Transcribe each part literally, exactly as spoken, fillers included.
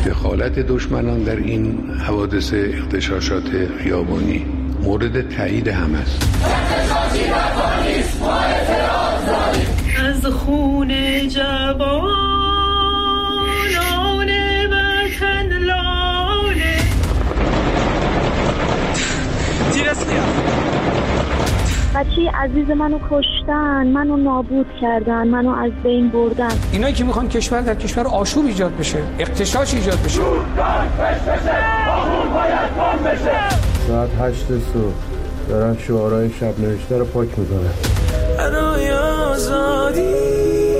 دخالت دشمنان در این حوادث اغتشاشات خیابانی مورد تایید هم است. از خون جوانان وطن لاله بچه عزیز منو کشتن، منو نابود کردن، منو از بین بردن. اینایی که میخوان کشور در کشور آشوب ایجاد بشه، اغتشاش ایجاد بشه. ساعت هشت صبح دارن شعارهای شب نوشته رو پاک میکنن. برای آزادی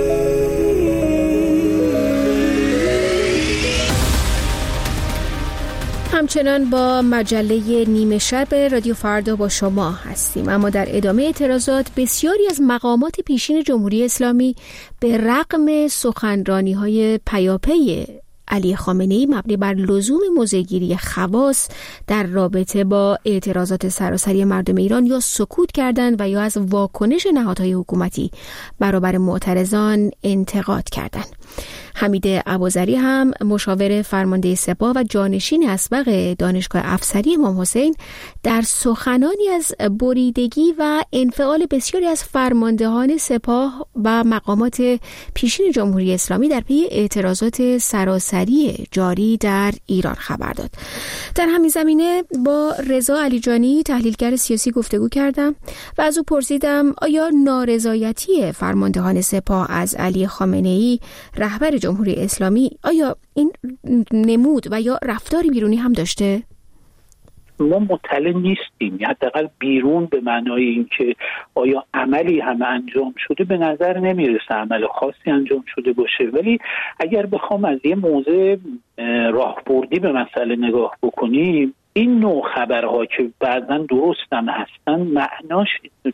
همچنان با مجله نیمه شب رادیو فردا با شما هستیم، اما در ادامه اعتراضات بسیاری از مقامات پیشین جمهوری اسلامی به رغم سخنرانی‌های پیاپی علی خامنه‌ای مبنی بر لزوم موضع‌گیری خواص در رابطه با اعتراضات سراسری مردم ایران یا سکوت کردند و یا از واکنش نهادهای حکومتی برابر معترضان انتقاد کردند. حمید ابوذری هم مشاور فرمانده سپاه و جانشین اسبق دانشگاه افسری امام حسین در سخنانی از بریدگی و انفعال بسیاری از فرماندهان سپاه و مقامات پیشین جمهوری اسلامی در پی اعتراضات سراسری جاری در ایران خبر داد. در همین زمینه با رضا علیجانی تحلیلگر سیاسی گفتگو کردم و از او پرسیدم آیا نارضایتی فرماندهان سپاه از علی خامنه‌ای رهبر جمهوری اسلامی آیا این نمود و یا رفتاری بیرونی هم داشته؟ ما مطلع نیستیم، یا حداقل بیرون به معنای اینکه آیا عملی هم انجام شده به نظر نمیرسه عمل خاصی انجام شده باشه، ولی اگر بخوام از یه موضع راهبردی به مسئله نگاه بکنیم، این نوع خبرها که بعضا درست هم هستن معناش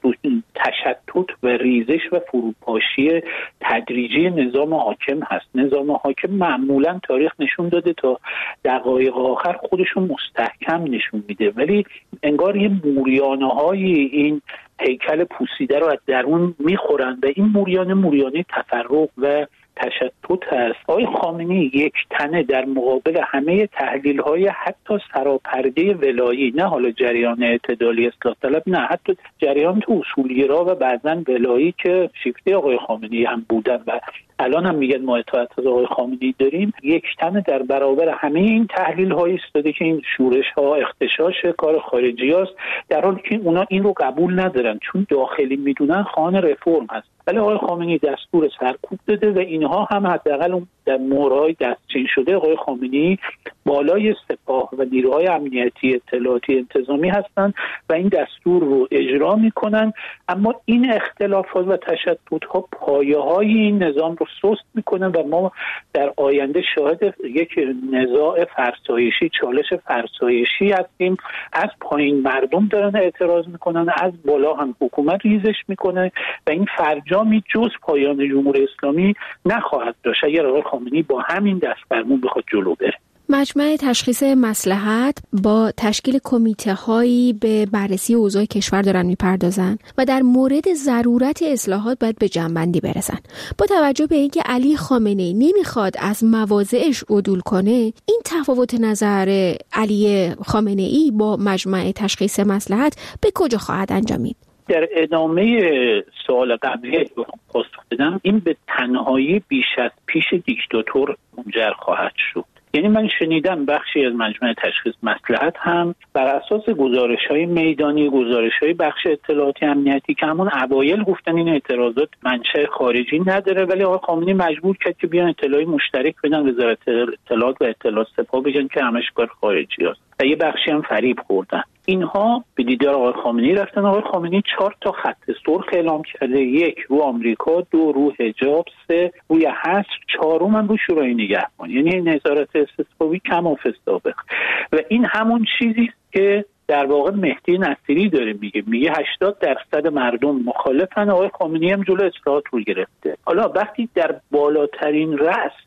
تشتت و ریزش و فروپاشی تدریجی نظام حاکم هست. نظام حاکم معمولا تاریخ نشون داده تا دقایق آخر خودشون مستحکم نشون میده، ولی انگار یه موریانه های این هیکل پوسیده رو از درون میخورن و این موریانه موریانه تفرق و تشتت هست. آقای خامنه‌ای یک تنه در مقابل همه تحلیل‌های حتی سراپرده ولایی، نه حالا جریان اعتدالی اصلاح طلب، نه حتی جریان تو اصولگرا و بعضن ولایی که شیفته آقای خامنه‌ای هم بودن و الان هم میگن ما اطاعت از آقای خامنه‌ای داریم، یک تنه در برابر همه این تحلیل‌های ایستاده که این شورش‌ها اغتشاش کار خارجی است، در حالی که اونا این رو قبول ندارن چون داخلی میدونن خواهان رفرم هست. ولی آقای خامنه‌ای دستور سرکوب داده و اینها هم حداقل در مهرهای دستچین شده آقای خامنه‌ای بالای سپاه و نیروهای امنیتی اطلاعاتی انتظامی هستند و این دستور رو اجرا میکنن. اما این اختلافات و تشتت‌ها پایه‌های این نظام رو سست میکنن و ما در آینده شاهد یک نزاع فرسایشی، چالش فرسایشی هستیم. از پایین مردم دارن اعتراض میکنن، از بالا هم حکومت ریزش میکنه و این فرجامی جز پایان جمهوری اسلامی نخواهد داشت اگر آقای خامنه‌ای با همین دست فرمون بخواد جلو بره. مجمع تشخیص مصلحت با تشکیل کمیته‌هایی به بررسی اوضاع کشور دارن میپردازن و در مورد ضرورت اصلاحات باید به جنبندی برسن. با توجه به اینکه علی خامنه‌ای نمیخواد از مواضعش عدول کنه، این تفاوت نظر علی خامنه‌ای با مجمع تشخیص مصلحت به کجا خواهد انجامید؟ در ادامه سوال قبلی پاسخ بدم، این به تنهایی بیش از پیش دیکتاتور منجر خواهد شد. یعنی من شنیدم بخشی از مجمع تشخیص مصلحت هم بر اساس گزارش‌های میدانی، گزارش‌های بخش اطلاعاتی امنیتی که همون اوایل گفتن این اعتراضات منشأ خارجی نداره، ولی آقای خامنه‌ای مجبور کرد که بیان اطلاعی مشترک بدن، وزارت اطلاعات و اطلاعات سپاه بگن که همش کار خارجی است و یه بخشی هم فریب خوردن. اینها به دیدار آقای خامنه‌ای رفتن. آقای خامنه‌ای چهار تا خط سرخ اعلام کرده: یک رو آمریکا، دو رو حجاب، سه روی حصر، چهارم هم رو شورای نگهبان، یعنی نظارت استثبابی کما فی السابق. و این همون چیزی که در واقع مهدی نصیری داره میگه، میگه هشتاد درصد مردم مخالفن. آقای خامنه‌ای هم جلو اصلاحات رو گرفته. حالا وقتی در بالاترین رأس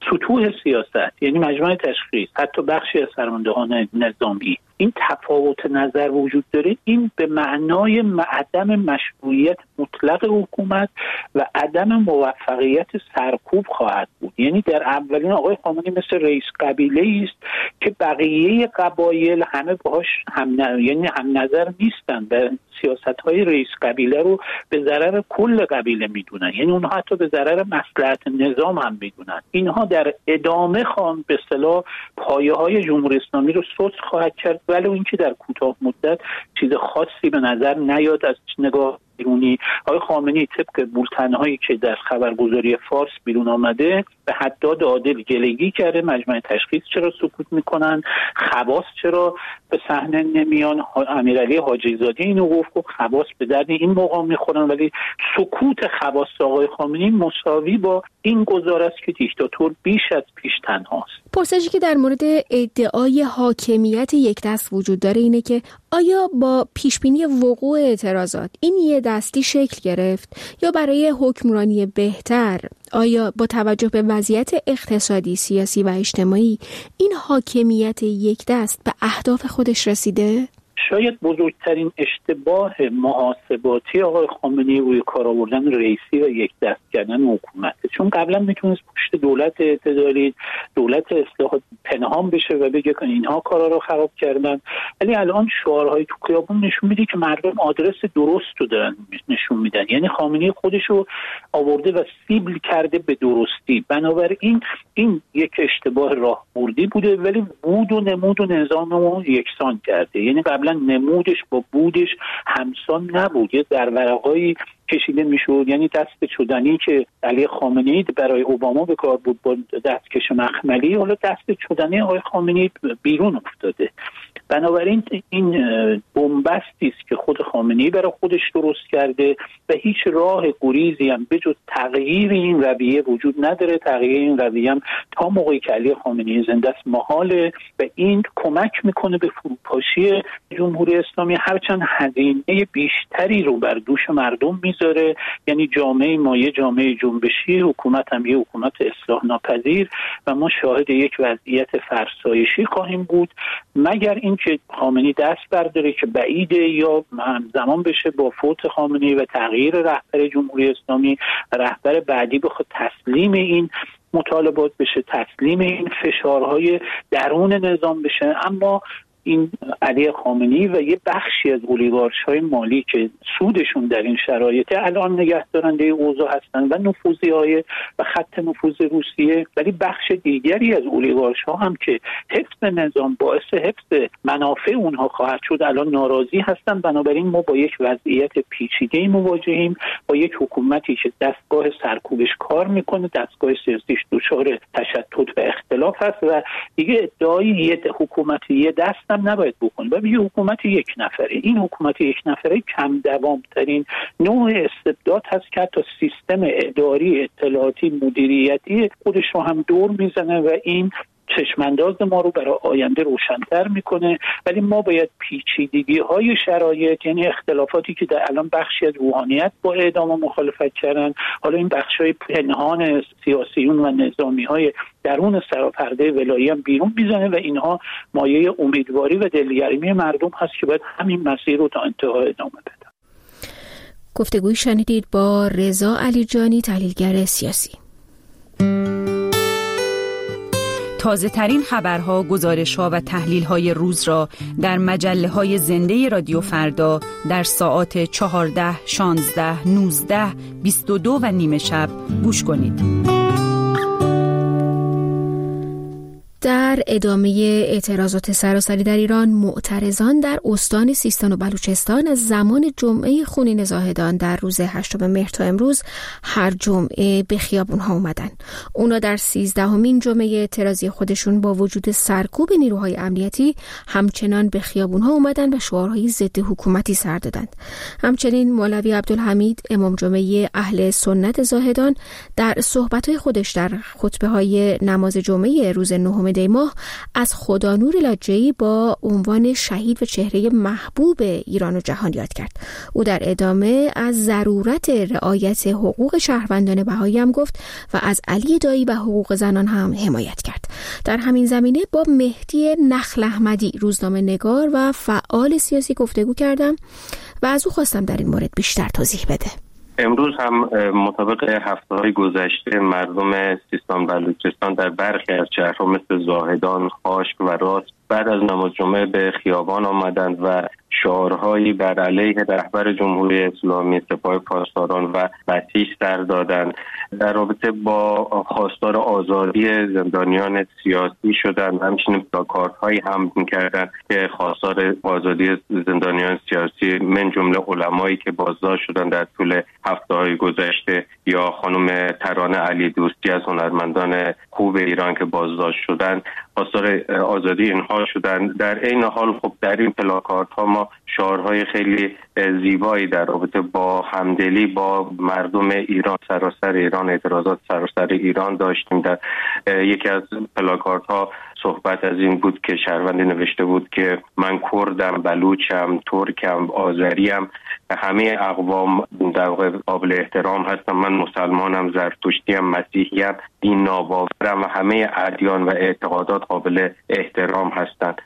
سطوح سیاست، یعنی مجمع تشخیص، حتی بخشی از فرماندهان نظامی، این تفاوت نظر وجود داره، این به معنای عدم مشروعیت مطلق حکومت و عدم موفقیت سرکوب خواهد بود. یعنی در اولین آقای خامنه‌ای مثل رئیس قبیله است که بقیه قبایل همه باهاش هم ن... یعنی هم نظر نیستن و سیاست‌های رئیس قبیله رو به ضرر کل قبیله میدونن، یعنی اونها حتی به ضرر مصلحت نظام هم میدونن. اینها در ادامه خواهند به اصطلاح پایه‌های جمهوری اسلامی رو سست خواهد کرد، ولی اینکه در کوتاه مدت چیز خاصی به نظر نیاد از نگاه بیرونی. آقای خامنه‌ای طبق بولتن‌هایی که در خبرگزاری فارس بیرون آمده به حداد عادل گلگی کرده، مجمع تشخیص چرا سکوت میکنن، خواص چرا به صحنه نمیان. امیرعلی حاجی زاده اینو گفت که خواص به درد این مقام میخورن، ولی سکوت خواص آقای خامنه‌ای مساوی با این گزاره است که دیکتاتور بیش از پیش تنهاست. پرسشی که در مورد ادعای حاکمیت یک دست وجود داره اینه که آیا با پیشبینی وقوع اعتراضات این یه دستی شکل گرفت یا برای حکمرانی بهتر، آیا با توجه به وضعیت اقتصادی، سیاسی و اجتماعی این حاکمیت یک دست به اهداف خودش رسیده؟ شاید بزرگترین اشتباه محاسباتی آقای خامنه‌ای روی کار آوردن رئیسی و یک دست کردن حکومته، چون قبلا میتونست پشت دولت اعتدالی، دولت اصلاحات پنهان بشه و بگه که اینها کارا رو خراب کردن، ولی الان شعارهای تو خیابون نشون میده که مردم آدرس درست رو دارن نشون میدن، یعنی خامنه‌ای خودش رو آورده و سیبل کرده به درستی. بنابراین این یک اشتباه راهبردی بوده، ولی بود و نمود و نظام رو یکسان کرده، یعنی قبلا نمودش با بودش همسان نبود، یه در ورقایی کشیده میشد، یعنی دست چدنی که علی خامنه‌ای برای اوباما به کار بود با دستکش مخملی، حالا دست چدنی آقای خامنه‌ای بیرون افتاده. بنابراین این بنبستی است که خود خامنه‌ای برای خودش درست کرده و هیچ راه گریزی هم به جز تغییر این رویه وجود نداره. تغییر این رویه هم تا موقعی که علی خامنه‌ای زنده است محاله و این کمک میکنه به فروپاشی جمهوری اسلامی، هرچند هزینه بیشتری رو بر دوش مردم میذاره. یعنی جامعه ما یه جامعه جنبشی، حکومت هم یه حکومت اصلاح ناپذیر و ما شاهد یک وضعیت فرسایشی خواهیم بود، مگر اینکه خامنه‌ای دست برداره که بعیده یا همزمان بشه با فوت خامنه‌ای و تغییر رهبر جمهوری اسلامی، رهبر بعدی بخواد تسلیم این مطالبات بشه، تسلیم این فشارهای درون نظام بشه. اما این علی خامنه‌ای و یه بخشی از اولیگارش‌های مالی که سودشون در این شرایط الان نگهدارنده اوضاع هستن و نفوذی‌های و خط نفوذ روسیه، ولی بخش دیگری از اولیگارش‌ها هم که حفظ نظام باعث حفظ منافع اونها خواهد شد الان ناراضی هستن. بنابراین ما با یک وضعیت پیچیده مواجهیم، با یک حکومتی که دستگاه سرکوبش کار میکنه، دستگاه سیاسیش دچار تشتت و اختلاف هست و دیگه ادعای یه حکومت یه دست هم نباید بکنه و یه حکومت یک نفره. این حکومت یک نفره کم دوام ترین نوع استبداد هست که حتی سیستم اداری، اطلاعاتی، مدیریتی خودش رو هم دور میزنه و این چشمانداز ما رو برای آینده روشن‌تر میکنه. ولی ما باید پیچیدگی های شرایط، یعنی اختلافاتی که در الان بخشی از روحانیت با اعدام و مخالفت کردن، حالا این بخش های پنهان سیاسیون و نظامی های درون سراپرده ولایی هم بیرون میزنه و اینها مایه امیدواری و دلگرمی مردم هست که باید همین مسیر رو تا انتها ادامه بده. گفتگوی شنیدید با رضا علیجانی، تحلیلگر سیاسی. تازه ترین خبرها، گزارش‌ها و تحلیل‌های روز را در مجله‌های زنده رادیو فردا در ساعات چهارده، شانزده، نوزده، بیست و دو و نیم شب گوش کنید. در ادامه اعتراضات سراسری در ایران، معترضان در استان سیستان و بلوچستان از زمان جمعه خونین زاهدان در روز هشتم مهر تا امروز هر جمعه به خیابون‌ها اومدن. اونا در سیزدهمین جمعه اعتراضی خودشون با وجود سرکوب نیروهای امنیتی همچنان به خیابون‌ها اومدن و شعارهای ضد حکومتی سر دادند. همچنین مولوی عبدالحمید امام جمعه اهل سنت زاهدان در صحبت‌های خودش در خطبه‌های نماز جمعه روز نهم دی ماه ماه از خدانور لاجعی با عنوان شهید و چهره محبوب ایران و جهان یاد کرد. او در ادامه از ضرورت رعایت حقوق شهروندان بهایی هم گفت و از علی دایی و حقوق زنان هم حمایت کرد. در همین زمینه با مهدی نخل احمدی روزنامه نگار و فعال سیاسی گفتگو کردم و از او خواستم در این مورد بیشتر توضیح بده. امروز هم مطابق هفته‌های گذشته مردم سیستان بلوچستان در برخی از شهرها مثل زاهدان، خاشق و راست بعد از نماز جمعه به خیابان آمدند و شعارهایی بر علیه رهبر جمهوری اسلامی، سپاه پاسداران و مسیح سر دادند. در رابطه با خواستار آزادی زندانیان سیاسی شدند، همچنین پلاکاردهایی هم می‌کردند که خواستار آزادی زندانیان سیاسی من جمله علمایی که بازداشت شدند در طول هفته‌های گذشته، یا خانم ترانه علی دوستی از هنرمندان خوب ایران که بازداشت شدند، خواستار آزادی اینها شدند. در این حال خب در این پلاکاردها ما شعارهای خیلی زیبایی در رابطه با همدلی با مردم ایران، سراسر ایران، اعتراضات سراسر ایران داشتیم. در یکی از پلاکاردها صحبت از این بود که شهروندی نوشته بود که من کردم، بلوچم، ترکم، آذریم، همه اقوام در واقع قابل احترام هستم. من مسلمانم، زرتشتیم، مسیحیم، دین ناباورم و همه ادیان و اعتقادات قابل احترام هستند.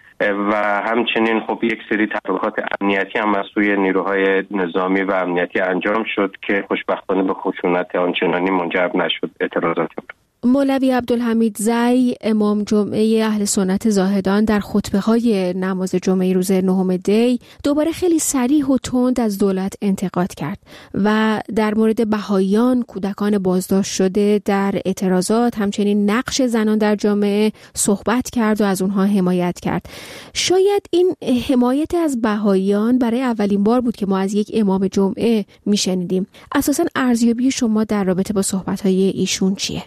و همچنین خب یک سری تحقیقات امنیتی هم از سوی نیروهای نظامی و امنیتی انجام شد که خوشبختانه به خشونت آنچنانی منجر نشد اعتراضات. مولوی عبدالحمید زی امام جمعه اهل سنت زاهدان در خطبه‌های نماز جمعه روز نهم دی دوباره خیلی صریح و تند از دولت انتقاد کرد و در مورد بهاییان، کودکان بازداشت شده در اعتراضات، همچنین نقش زنان در جامعه صحبت کرد و از اونها حمایت کرد. شاید این حمایت از بهاییان برای اولین بار بود که ما از یک امام جمعه میشنیدیم. اساساً ارزیابی شما در رابطه با صحبت‌های ایشون چیه؟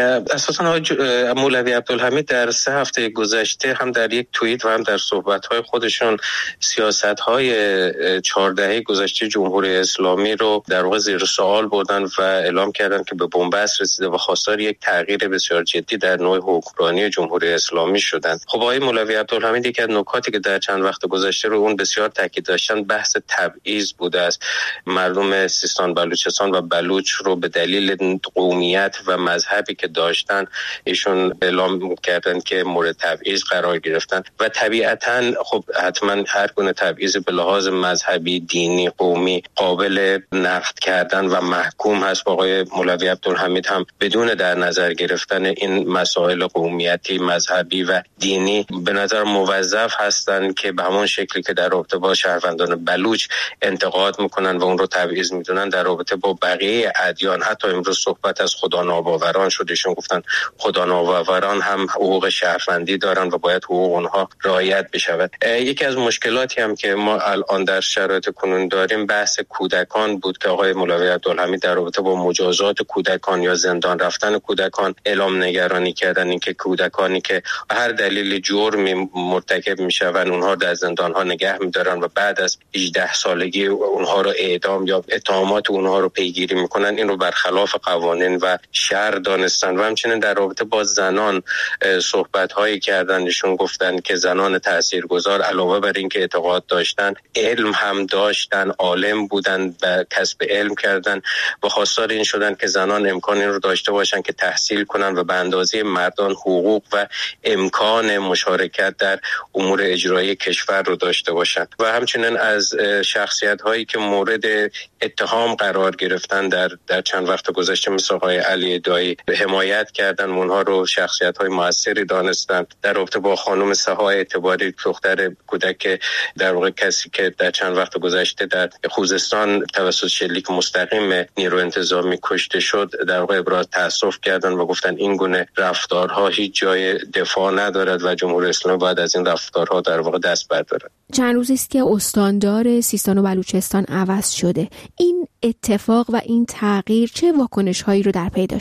اساساً مولوی عبدالحمید در سه هفته گذشته هم در یک توییت و هم در صحبت‌های خودشون سیاست‌های چهار دهه گذشته جمهوری اسلامی رو در واقع زیر سوال بردن و اعلام کردن که به بنبست رسیده و خواستار یک تغییر بسیار جدی در نوع حکمرانی جمهوری اسلامی شدند. خب آقای مولوی عبدالحمید یک از نکاتی که در چند وقت گذشته رو اون بسیار تاکید داشتن بحث تبعیض بوده است. مردم سیستان بلوچستان و بلوچ رو به دلیل قومیت و مذهبی که داشتن ایشون اعلام کردن که مورد تبعیض قرار گرفتن و طبیعتاً خب حتما هر گونه تبعیض به لحاظ مذهبی، دینی، قومی قابل نقد کردن و محکوم هست. آقای مولوی عبدالحمید هم بدون در نظر گرفتن این مسائل قومیتی، مذهبی و دینی به نظر موظف هستند که به همون شکلی که در رابطه با شهروندان بلوچ انتقاد میکنن و اون رو تبعیض میدونن در رابطه با بقیه ادیان، حتی امروز صحبت از خدا ناباوران شد، ایشون گفتن خدا ناباوران هم حقوق شهروندی دارن و باید حقوق اونها رعایت بشود. یکی از مشکلاتی هم که ما الان در شرایط کنون داریم بحث کودکان بود که آقای مولوی عبدالحمید در رابطه با مجازات کودکان یا زندان رفتن کودکان اعلام نگرانی کردن، اینکه کودکانی که هر دلیل جرمی مرتکب میشون اونها در زندان ها نگه میدارن و بعد از هجده سالگی اونها رو اعدام یا اتهامات اونها رو پیگیری میکنن، این رو برخلاف قوانین و شرع دانستن. و همچنین در رابطه با زنان صحبت هایی کردن، ایشون گفتن که زنان تاثیرگذار علاوه بر این که اعتقاد داشتن علم هم داشتن، عالم بودن و کسب علم کردن و خواستار این شدن که زنان امکان این رو داشته باشن که تحصیل کنن و به اندازه مردان حقوق و امکان مشارکت در امور اجرایی کشور رو داشته باشن. و همچنین از شخصیت هایی که مورد اتهام قرار گرفتن در در چند وقت گذشته مثل آقای علی دایی حمایت کردن، اونها رو شخصیت های موثری دانستن. در رابطه با خانم سها اعتباری، دختر کودک در واقع کسی که در چند وقت گذشته در خوزستان توسط شلیک مستقیم نیرو انتظامی کشته شد، در واقع ابراز تاسف کردن و گفتن این گونه رفتارها هیچ جای دفاع ندارد و جمهوری اسلامی باید از این رفتارها در واقع دست بردارد. چند روزی است که استاندار سیستان و بلوچستان عوض شده. این اتفاق و این تغییر چه واکنش‌هایی رو در پی داشته؟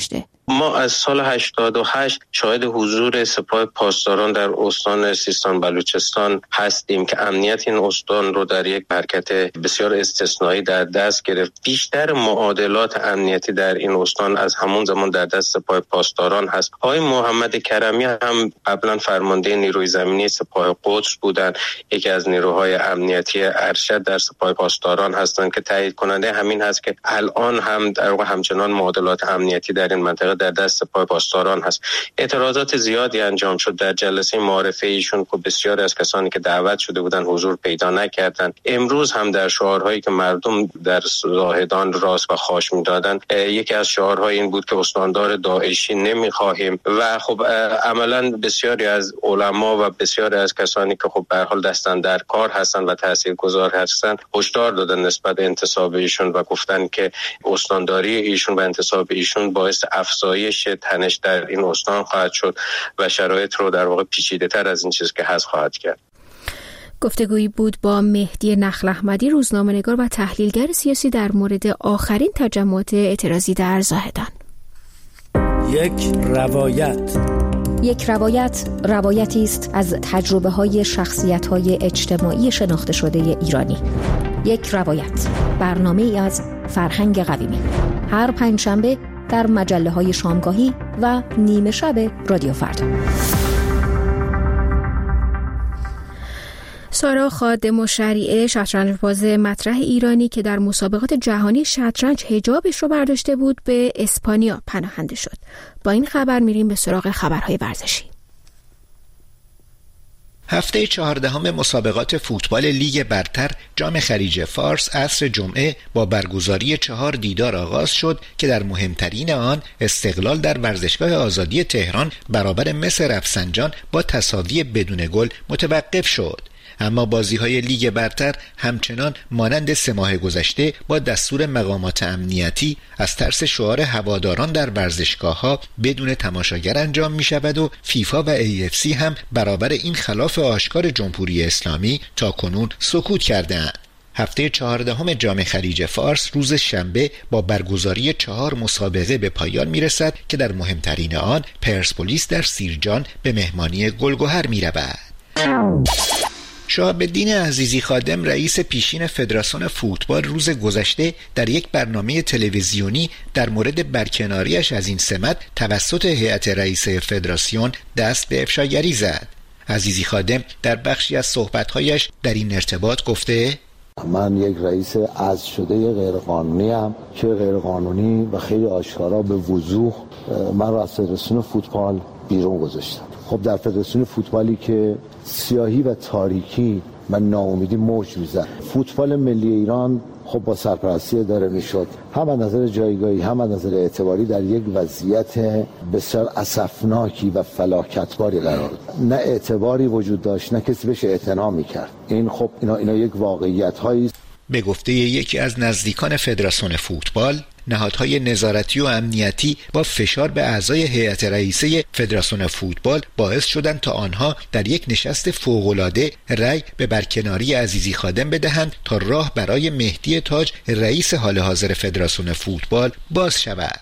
ما از سال هشتاد و هشت شاهد حضور سپاه پاسداران در استان سیستان بلوچستان هستیم که امنیت این استان رو در یک حرکت بسیار استثنایی در دست گرفت. بیشتر معادلات امنیتی در این استان از همون زمان در دست سپاه پاسداران هست. آقای محمد کرمی هم قبلا فرمانده نیروی زمینی سپاه قدس بودند، یکی از نیروهای امنیتی ارشد در سپاه پاسداران هستند که تایید کننده همین هست که الان هم در واقع همچنان معادلات امنیتی در این منطقه در دست سپاه پاسداران هست. اعتراضات زیادی انجام شد در جلسه معارفه ایشون که بسیاری از کسانی که دعوت شده بودند حضور پیدا نکردند. امروز هم در شعارهایی که مردم در زاهدان راست و خاش می‌دادند یکی از شعارهای این بود که استاندار داعشی نمی‌خواهیم و خب عملاً بسیاری از علما و بسیاری از کسانی که خب به هر حال دستن در کار هستند و تاثیرگذار هستند هشدار دادن نسبت به انتصاب ایشون و گفتن که استانداری ایشون و انتصاب ایشون باعث افزایش تنش در این استان خواهد شد و شرایط رو در واقع پیچیده‌تر از این چیز که هست خواهد کرد. گفتگویی بود با مهدی نخل احمدی، روزنامه‌نگار و تحلیلگر سیاسی در مورد آخرین تجمعات اعتراضی در زاهدان. یک روایت یک روایت روایتی است از تجربه‌های شخصیت‌های اجتماعی شناخته شده ایرانی. یک روایت، برنامه‌ای از فرهنگ قویمی، هر پنجشنبه در مجله‌های شامگاهی و نیمه شب رادیو فردا. سارا خادم الشریعه، شطرنج‌باز مطرح ایرانی که در مسابقات جهانی شطرنج حجابش رو برداشته بود، به اسپانیا پناهنده شد. با این خبر میریم به سراغ خبرهای ورزشی. هفته چهاردهم مسابقات فوتبال لیگ برتر جام خلیج فارس عصر جمعه با برگزاری چهار دیدار آغاز شد که در مهمترین آن استقلال در ورزشگاه آزادی تهران برابر مس رفسنجان با تساوی بدون گل متوقف شد. اما بازی‌های لیگ برتر همچنان مانند سه ماه گذشته با دستور مقامات امنیتی از ترس شعار هواداران در ورزشگاه‌ها بدون تماشاگر انجام می‌شود و فیفا و ای اف سی هم برابر این خلاف آشکار جمهوری اسلامی تاکنون سکوت کردند. هفته چهاردهم جام خلیج فارس روز شنبه با برگزاری چهار مسابقه به پایان میرسد که در مهمترین آن پرسپولیس در سیرجان به مهمانی گلگهر میرود. شهاب‌الدین عزیزی خادم رئیس پیشین فدراسیون فوتبال روز گذشته در یک برنامه تلویزیونی در مورد برکناریش از این سمت توسط هیئت رئیسه فدراسیون دست به افشاگری زد. عزیزی خادم در بخشی از صحبت‌هایش در این ارتباط گفته: من یک رئیس عزل شده غیرقانونی ام که غیرقانونی و خیلی آشکارا به وضوح من را از فدراسیون فوتبال بیرون گذاشتم. خب در فدراسیون فوتبالی که سیاهی و تاریکی و ناامیدی موج میزد، فوتبال ملی ایران خب با سرپرستی داره میشد، هم از نظر جایگاهی هم از نظر اعتباری در یک وضعیت بسیار اسفناکی و فلاکتباری قرار داشت. نه اعتباری وجود داشت، نه کسی بهش اعتنا میکرد. این خب اینا اینا یک واقعیت هایی. به گفته یکی از نزدیکان فدراسیون فوتبال، نهادهای نظارتی و امنیتی با فشار به اعضای هیئت رئیسه فدراسیون فوتبال باعث شدند تا آنها در یک نشست فوق‌العاده رأی به برکناری عزیزی خادم بدهند تا راه برای مهدی تاج رئیس حال حاضر فدراسیون فوتبال باز شود.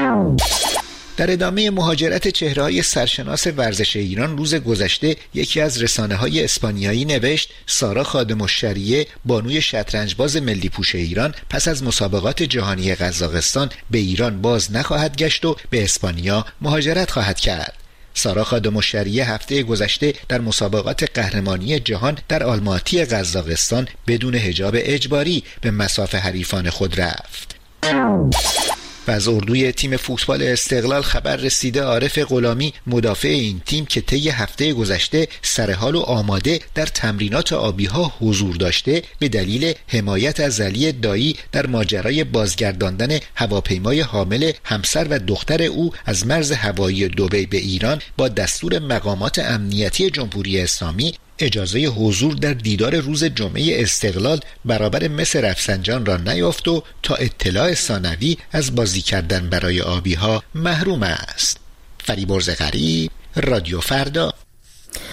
در ادامه مهاجرت چهره‌های سرشناس ورزش ایران روز گذشته یکی از رسانه‌های اسپانیایی نوشت سارا خادم الشریعه، بانوی شطرنجباز ملی پوش ایران، پس از مسابقات جهانی قزاقستان به ایران باز نخواهد گشت و به اسپانیا مهاجرت خواهد کرد. سارا خادم الشریعه هفته گذشته در مسابقات قهرمانی جهان در آلماتی قزاقستان بدون حجاب اجباری به مصاف حریفان خود رفت. و از اردوی تیم فوتبال استقلال خبر رسیده عارف غلامی، مدافع این تیم که طی هفته گذشته سرحال و آماده در تمرینات آبی ها حضور داشته، به دلیل حمایت از علی دایی در ماجرای بازگرداندن هواپیمای حامل همسر و دختر او از مرز هوایی دبی به ایران با دستور مقامات امنیتی جمهوری اسلامی اجازه حضور در دیدار روز جمعه استقلال برابر مس رفسنجان را نیافت و تا اطلاع ثانوی از بازی کردن برای آبی ها محروم است. فریبرز غریب، رادیو فردا.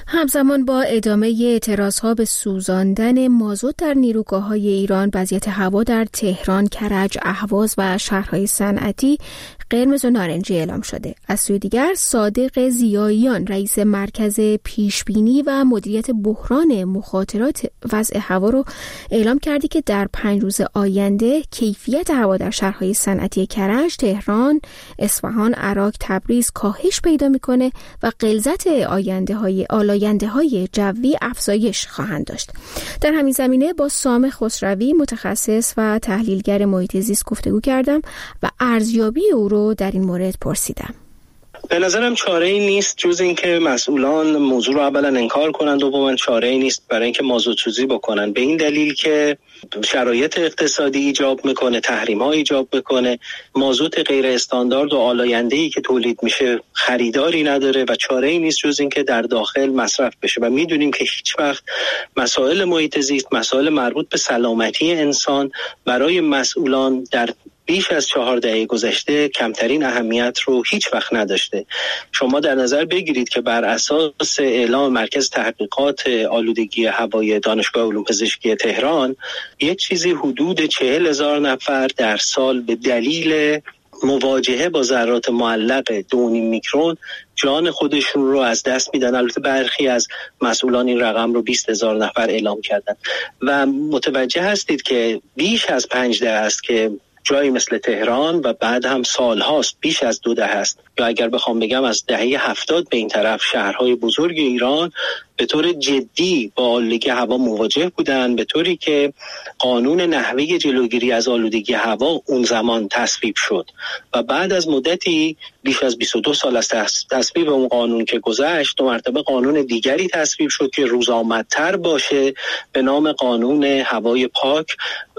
همزمان با ادامه اعتراضها به سوزاندن مازوت در نیروگاه‌های ایران، وضعیت هوا در تهران، کرج، اهواز و شهرهای صنعتی قرمز و نارنجی اعلام شده. از سوی دیگر صادق ضیاییان رئیس مرکز پیشبینی و مدیریت بحران مخاطرات وضع هوا رو اعلام کرده که در پنج روز آینده کیفیت هوا در شهرهای صنعتی کرج، تهران، اصفهان، عراق، تبریز کاهش پیدا میکنه و غلظت آینده های آلاینده های جوی افزایش خواهند داشت. در همین زمینه با سام خسروی متخصص و تحلیلگر محیط زیست گفتگو کردم و ارزیابی او رو در این مورد پرسیدم. به نظرم چاره‌ای نیست جز اینکه مسئولان موضوع رو اولا انکار کنند، دوما چاره‌ای نیست برای اینکه مازوت‌سوزی بکنن، به این دلیل که شرایط اقتصادی ایجاب میکنه، تحریم‌ها ایجاب میکنه، مازوت غیر استاندارد و آلاینده‌ای که تولید میشه خریداری نداره و چاره‌ای نیست جز اینکه در داخل مصرف بشه و میدونیم که هیچ وقت مسائل محیط زیست، مسائل مربوط به سلامتی انسان برای مسئولان در بیش از چهار دهه گذشته کمترین اهمیت رو هیچ وقت نداشته. شما در نظر بگیرید که بر اساس اعلام مرکز تحقیقات آلودگی هوای دانشگاه علوم پزشکی تهران، یک چیزی حدود چهل هزار نفر در سال به دلیل مواجهه با ذرات معلق دو و نیم میکرون جان خودشون رو از دست میدن. البته برخی از مسئولان این رقم رو بیست هزار نفر اعلام کردن و متوجه هستید که بیش از پنج دهه است که جایی مثل تهران و بعد هم سال هاست، بیش از دو دهه است، یا اگر بخوام بگم از دهه هفتاد به این طرف شهرهای بزرگ ایران به طور جدی با آلودگی هوا مواجه بودند، به طوری که قانون نحوه جلوگیری از آلودگی هوا اون زمان تصویب شد و بعد از مدتی بیش از بیست و دو سال از تصویب اون قانون که گذشت، دو مرتبه قانون دیگری تصویب شد که روزآمدتر باشه به نام قانون هوای پاک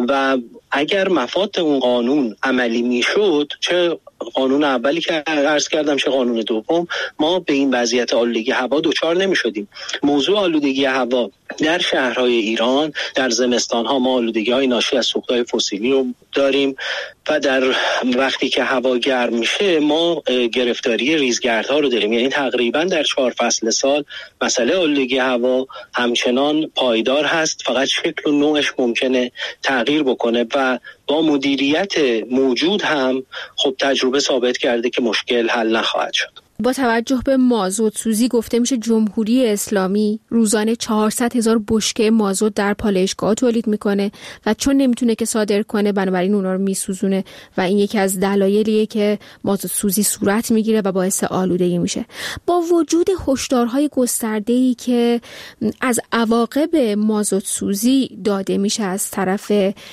و اگر مفاد اون قانون عملی میشد، چه قانون اولی که عرض کردم چه قانون دوم، ما به این وضعیت آلودگی هوا دوچار نمی شدیم. موضوع آلودگی هوا در شهرهای ایران، در زمستانها ما آلودگی های ناشی از سوختهای فسیلی رو داریم و در وقتی که هوا گرم میشه ما گرفتاری ریزگردها رو داریم. یعنی تقریبا در چهار فصل سال مسئله آلودگی هوا همچنان پایدار هست، فقط شکل و نوعش ممکنه تغییر بکنه و با مدیریت موجود هم خب تجربه ثابت کرده که مشکل حل نخواهد شد. با توجه به مازوت سوزی گفته میشه جمهوری اسلامی روزانه چهارصد هزار بشکه مازوت در پالایشگاه تولید میکنه و چون نمیتونه که صادر کنه بنابراین اونا رو میسوزونه و این یکی از دلایلیه که مازوت سوزی صورت میگیره و باعث آلودگی میشه. با وجود هشدارهای گسترده‌ای که از عواقب مازوت سوزی داده میشه از طرف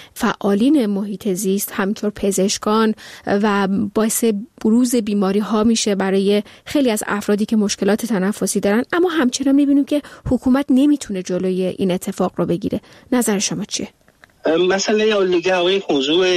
فعالین محیط زیست، همینطور پزشکان، و باعث بروز بیماری ها میشه برای خیلی از افرادی که مشکلات تنفسی دارن، اما همچنان میبینیم که حکومت نمیتونه جلوی این اتفاق رو بگیره. نظر شما چیه؟ مسئله آلودگی هوا یک موضوع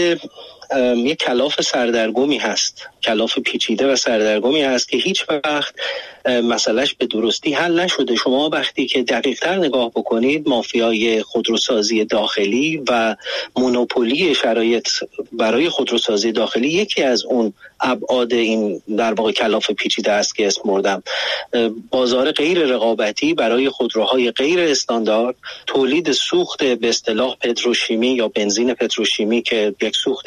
یک کلاف سردرگمی هست، کلاف پیچیده و سردرگمی هست که هیچ وقت مسئلهش به درستی حل نشده. شما وقتی که دقیق‌تر نگاه بکنید، مافیای خودروسازی داخلی و مونوپولی شرایط برای خودروسازی داخلی یکی از اون ابعاد این در واقع کلاف پیچیده است که اسم بردم. بازار غیر رقابتی برای خودروهای غیر استاندارد، تولید سوخت به اصطلاح پتروشیمی یا بنزین پتروشیمی که یک سوخت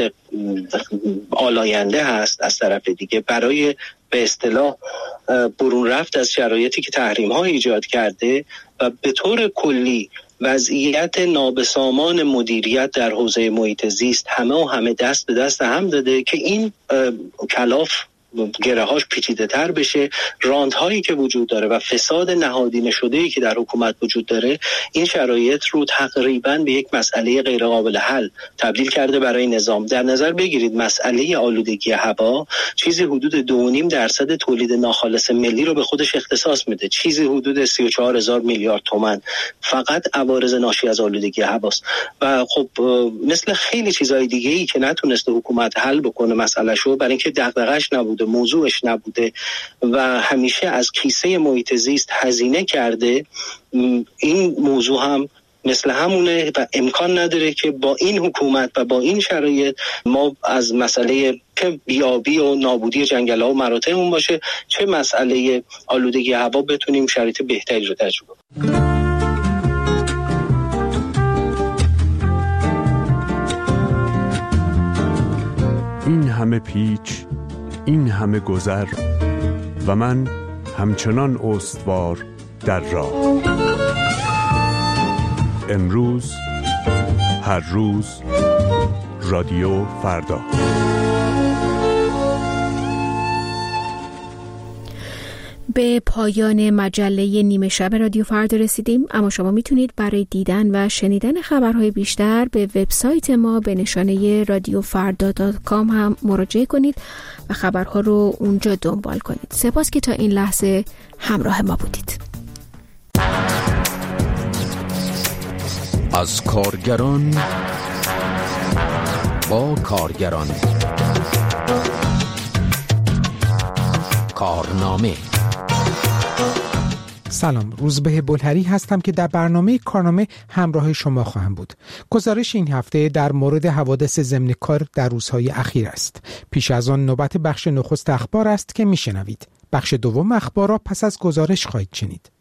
آلاینده هست، از طرف دیگه برای به اصطلاح برون رفت از شرایطی که تحریم ها ایجاد کرده و به طور کلی وضعیت نابسامان مدیریت در حوزه محیط زیست همه و همه دست به دست هم داده که این کلاف گره هاش پیچیده تر بشه. راندهایی که وجود داره و فساد نهادینه شده‌ای که در حکومت وجود داره این شرایط رو تقریباً به یک مسئله غیر قابل حل تبدیل کرده برای نظام. در نظر بگیرید مسئله آلودگی هوا چیزی حدود دو و نیم درصد تولید ناخالص ملی رو به خودش اختصاص میده، چیزی حدود سی و چهار هزار میلیارد تومان فقط عوارض ناشی از آلودگی هواست و خب مثل خیلی چیزهای دیگه‌ای که نتونسته حکومت حل بکنه مسئله‌شو، برای اینکه دغدغه‌اش نبوده، موضوعش نبوده و همیشه از کیسه محیط زیست هزینه کرده، این موضوع هم مثل همونه و امکان نداره که با این حکومت و با این شرایط ما از مسئله چه بیابی و نابودی جنگل‌ها و مراتعمون باشه، چه مسئله آلودگی هوا بتونیم شرایط بهتری رو تجربه کنیم. این همه پیچ، این همه گذر و من همچنان استوار در راه. امروز، هر روز، رادیو فردا. به پایان مجله نیمه شب رادیو فردا رسیدیم، اما شما میتونید برای دیدن و شنیدن خبرهای بیشتر به وبسایت ما به نشانه رادیو فردا دات کام هم مراجعه کنید و خبرها رو اونجا دنبال کنید. سپاس که تا این لحظه همراه ما بودید. از کارگران با کارگران، کارنامه. سلام، روزبه بلهری هستم که در برنامه کارنامه همراه شما خواهم بود. گزارش این هفته در مورد حوادث ضمن کار در روزهای اخیر است. پیش از آن نوبت بخش نخست اخبار است که میشنوید. بخش دوم اخبار را پس از گزارش خواهید شنید.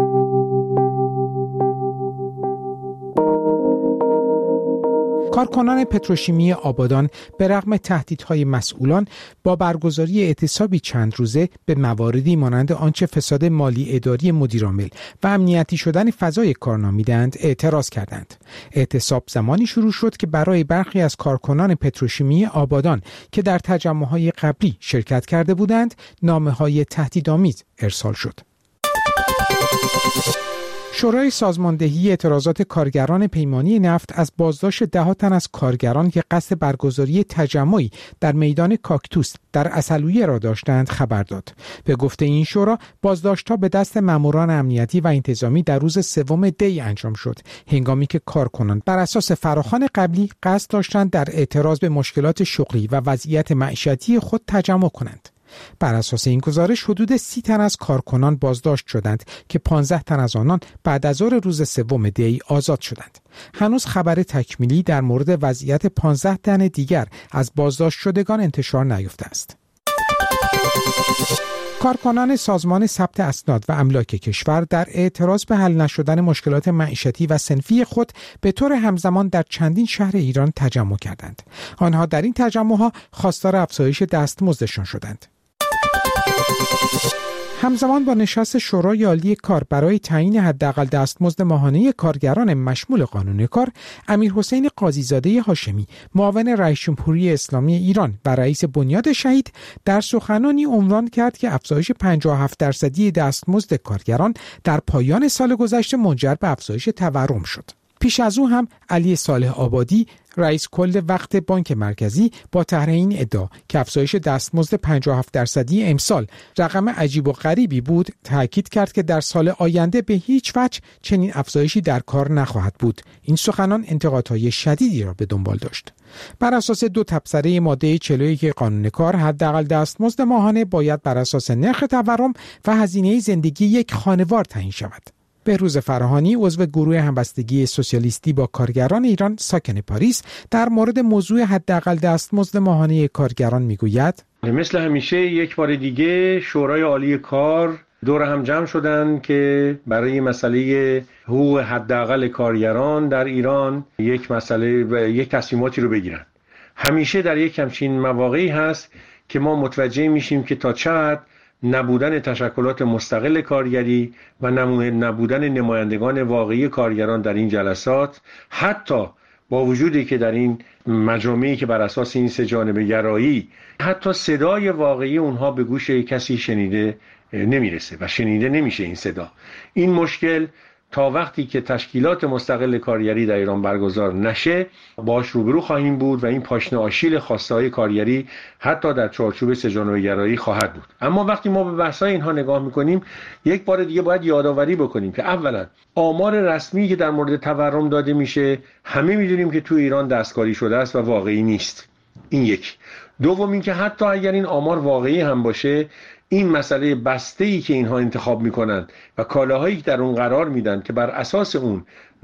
کارکنان پتروشیمی آبادان به رغم تهدیدهای مسئولان با برگزاری اعتصابی چند روزه به مواردی مانند آنچه فساد مالی اداری مدیرعامل و امنیتی شدن فضای کار نامیدند اعتراض کردند. اعتصاب زمانی شروع شد که برای برخی از کارکنان پتروشیمی آبادان که در تجمع‌های قبلی شرکت کرده بودند نامه‌های تهدیدآمیز ارسال شد. شورای سازماندهی اعتراضات کارگران پیمانی نفت از بازداشت ده تن از کارگران که قصد برگزاری تجمعی در میدان کاکتوس در عسلویه را داشتند خبر داد. به گفته این شورا، بازداشت‌ها به دست ماموران امنیتی و انتظامی در روز سوم دی انجام شد، هنگامی که کارکنان بر اساس فراخوان قبلی قصد داشتند در اعتراض به مشکلات شغلی و وضعیت معیشتی خود تجمع کنند. بر اساس این گزارش حدود سی تن از کارکنان بازداشت شدند که پانزده تن از آنان بعد از ظهر روز سوم دی آزاد شدند. هنوز خبر تکمیلی در مورد وضعیت پانزده تن دیگر از بازداشت شدگان انتشار نیافته است. کارکنان سازمان ثبت اسناد و املاک کشور در اعتراض به حل نشدن مشکلات معیشتی و صنفی خود به طور همزمان در چندین شهر ایران تجمع کردند. آنها در این تجمع‌ها خواستار افزایش دستمزدشان شدند. همزمان با نشست شورای عالی کار برای تعیین حداقل دستمزد ماهانه کارگران مشمول قانون کار، امیرحسین قاضیزاده هاشمی، معاون رئیس جمهوری اسلامی ایران و رئیس بنیاد شهید، در سخنانی عنوان کرد که افزایش پنجاه و هفت درصدی دستمزد کارگران در پایان سال گذشته منجر به افزایش تورم شد. پیش از او هم علی صالح آبادی، رئیس کل وقت بانک مرکزی، با طرح این ادعا که افزایش دستمزد پنجاه و هفت درصدی امسال رقم عجیب و غریبی بود، تاکید کرد که در سال آینده به هیچ وجه چنین افزایشی در کار نخواهد بود. این سخنان انتقادهای شدیدی را به دنبال داشت. بر اساس دو تبصره ماده چهل و یک قانون کار، حداقل دستمزد ماهانه باید بر اساس نرخ تورم و هزینه زندگی یک خانوار تعیین شود. بهروز فراهانی، عضو گروه همبستگی سوسیالیستی با کارگران ایران ساکن پاریس، در مورد موضوع حداقل دستمزد ماهانه کارگران میگوید: مثل همیشه یک بار دیگه شورای عالی کار دور هم جمع شدن که برای مسئله حقوق حداقل کارگران در ایران یک مسئله و یک تصمیماتی رو بگیرن. همیشه در یک همچین مواقعی هست که ما متوجه میشیم که تا چقدر نبودن تشکلات مستقل کارگری و نبودن نمایندگان واقعی کارگران در این جلسات، حتی با وجودی که در این مجامعی که بر اساس این سه جانبه گرایی حتی صدای واقعی اونها به گوش کسی شنیده نمیرسه و شنیده نمیشه این صدا. این مشکل تا وقتی که تشکیلات مستقل کارگری در ایران برگزار نشه باش روبرو خواهیم بود و این پاشنه آشیل خواسته‌های کارگری حتی در چارچوب سه جانبه گرایی خواهد بود. اما وقتی ما به بحث‌های اینها نگاه می‌کنیم، یک بار دیگه باید یادآوری بکنیم که اولا آمار رسمی که در مورد تورم داده میشه همه می‌دونیم که تو ایران دستکاری شده است و واقعی نیست. این یک. دوم اینکه حتی اگر این آمار واقعی هم باشه، این مسئله بسته‌ای که اینها انتخاب میکنند و کالاهایی که در اون قرار میدن که بر اساس اون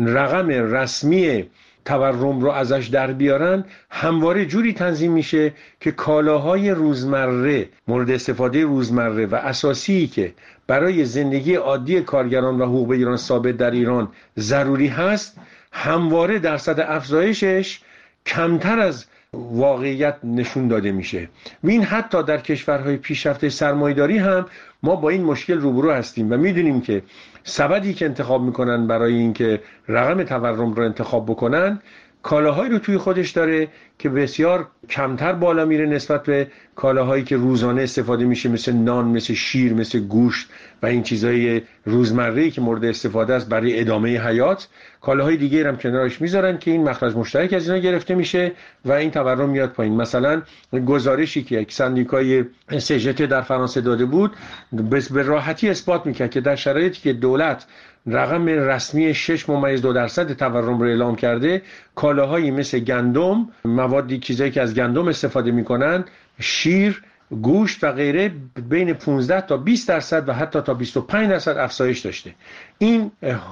رقم رسمی تورم رو ازش در بیارن، همواره جوری تنظیم میشه که کالاهای روزمره، مورد استفاده روزمره و اساسی که برای زندگی عادی کارگران و حقوق بگیران ثابت در ایران ضروری هست، همواره درصد افزایشش کمتر از واقعیت نشون داده میشه. و این حتی در کشورهای پیشرفته سرمایه‌داری هم ما با این مشکل روبرو هستیم و میدونیم که سبدی که انتخاب میکنن برای اینکه رقم تورم رو انتخاب بکنن، کالاهایی رو توی خودش داره که بسیار کمتر بالا میره نسبت به کالاهایی که روزانه استفاده میشه، مثل نان، مثل شیر، مثل گوشت و این چیزهای روزمره‌ای که مورد استفاده است برای ادامه حیات. کالاهای دیگه هم کنارش میذارن که این مخرج مشترک از اینا گرفته میشه و این تورم میاد پایین. مثلا گزارشی که یک سندیکای سی جی تی در فرانسه داده بود به راحتی اثبات میکرد که در شرایطی که دولت رقم رسمی شش ممیز دو درصد تورم رو اعلام کرده، کالاهایی مثل گندم، موادی چیزایی که از گندم استفاده میکنن، شیر، گوشت و غیره بین پانزده تا بیست درصد و حتی تا بیست و پنج درصد افزایش داشته. این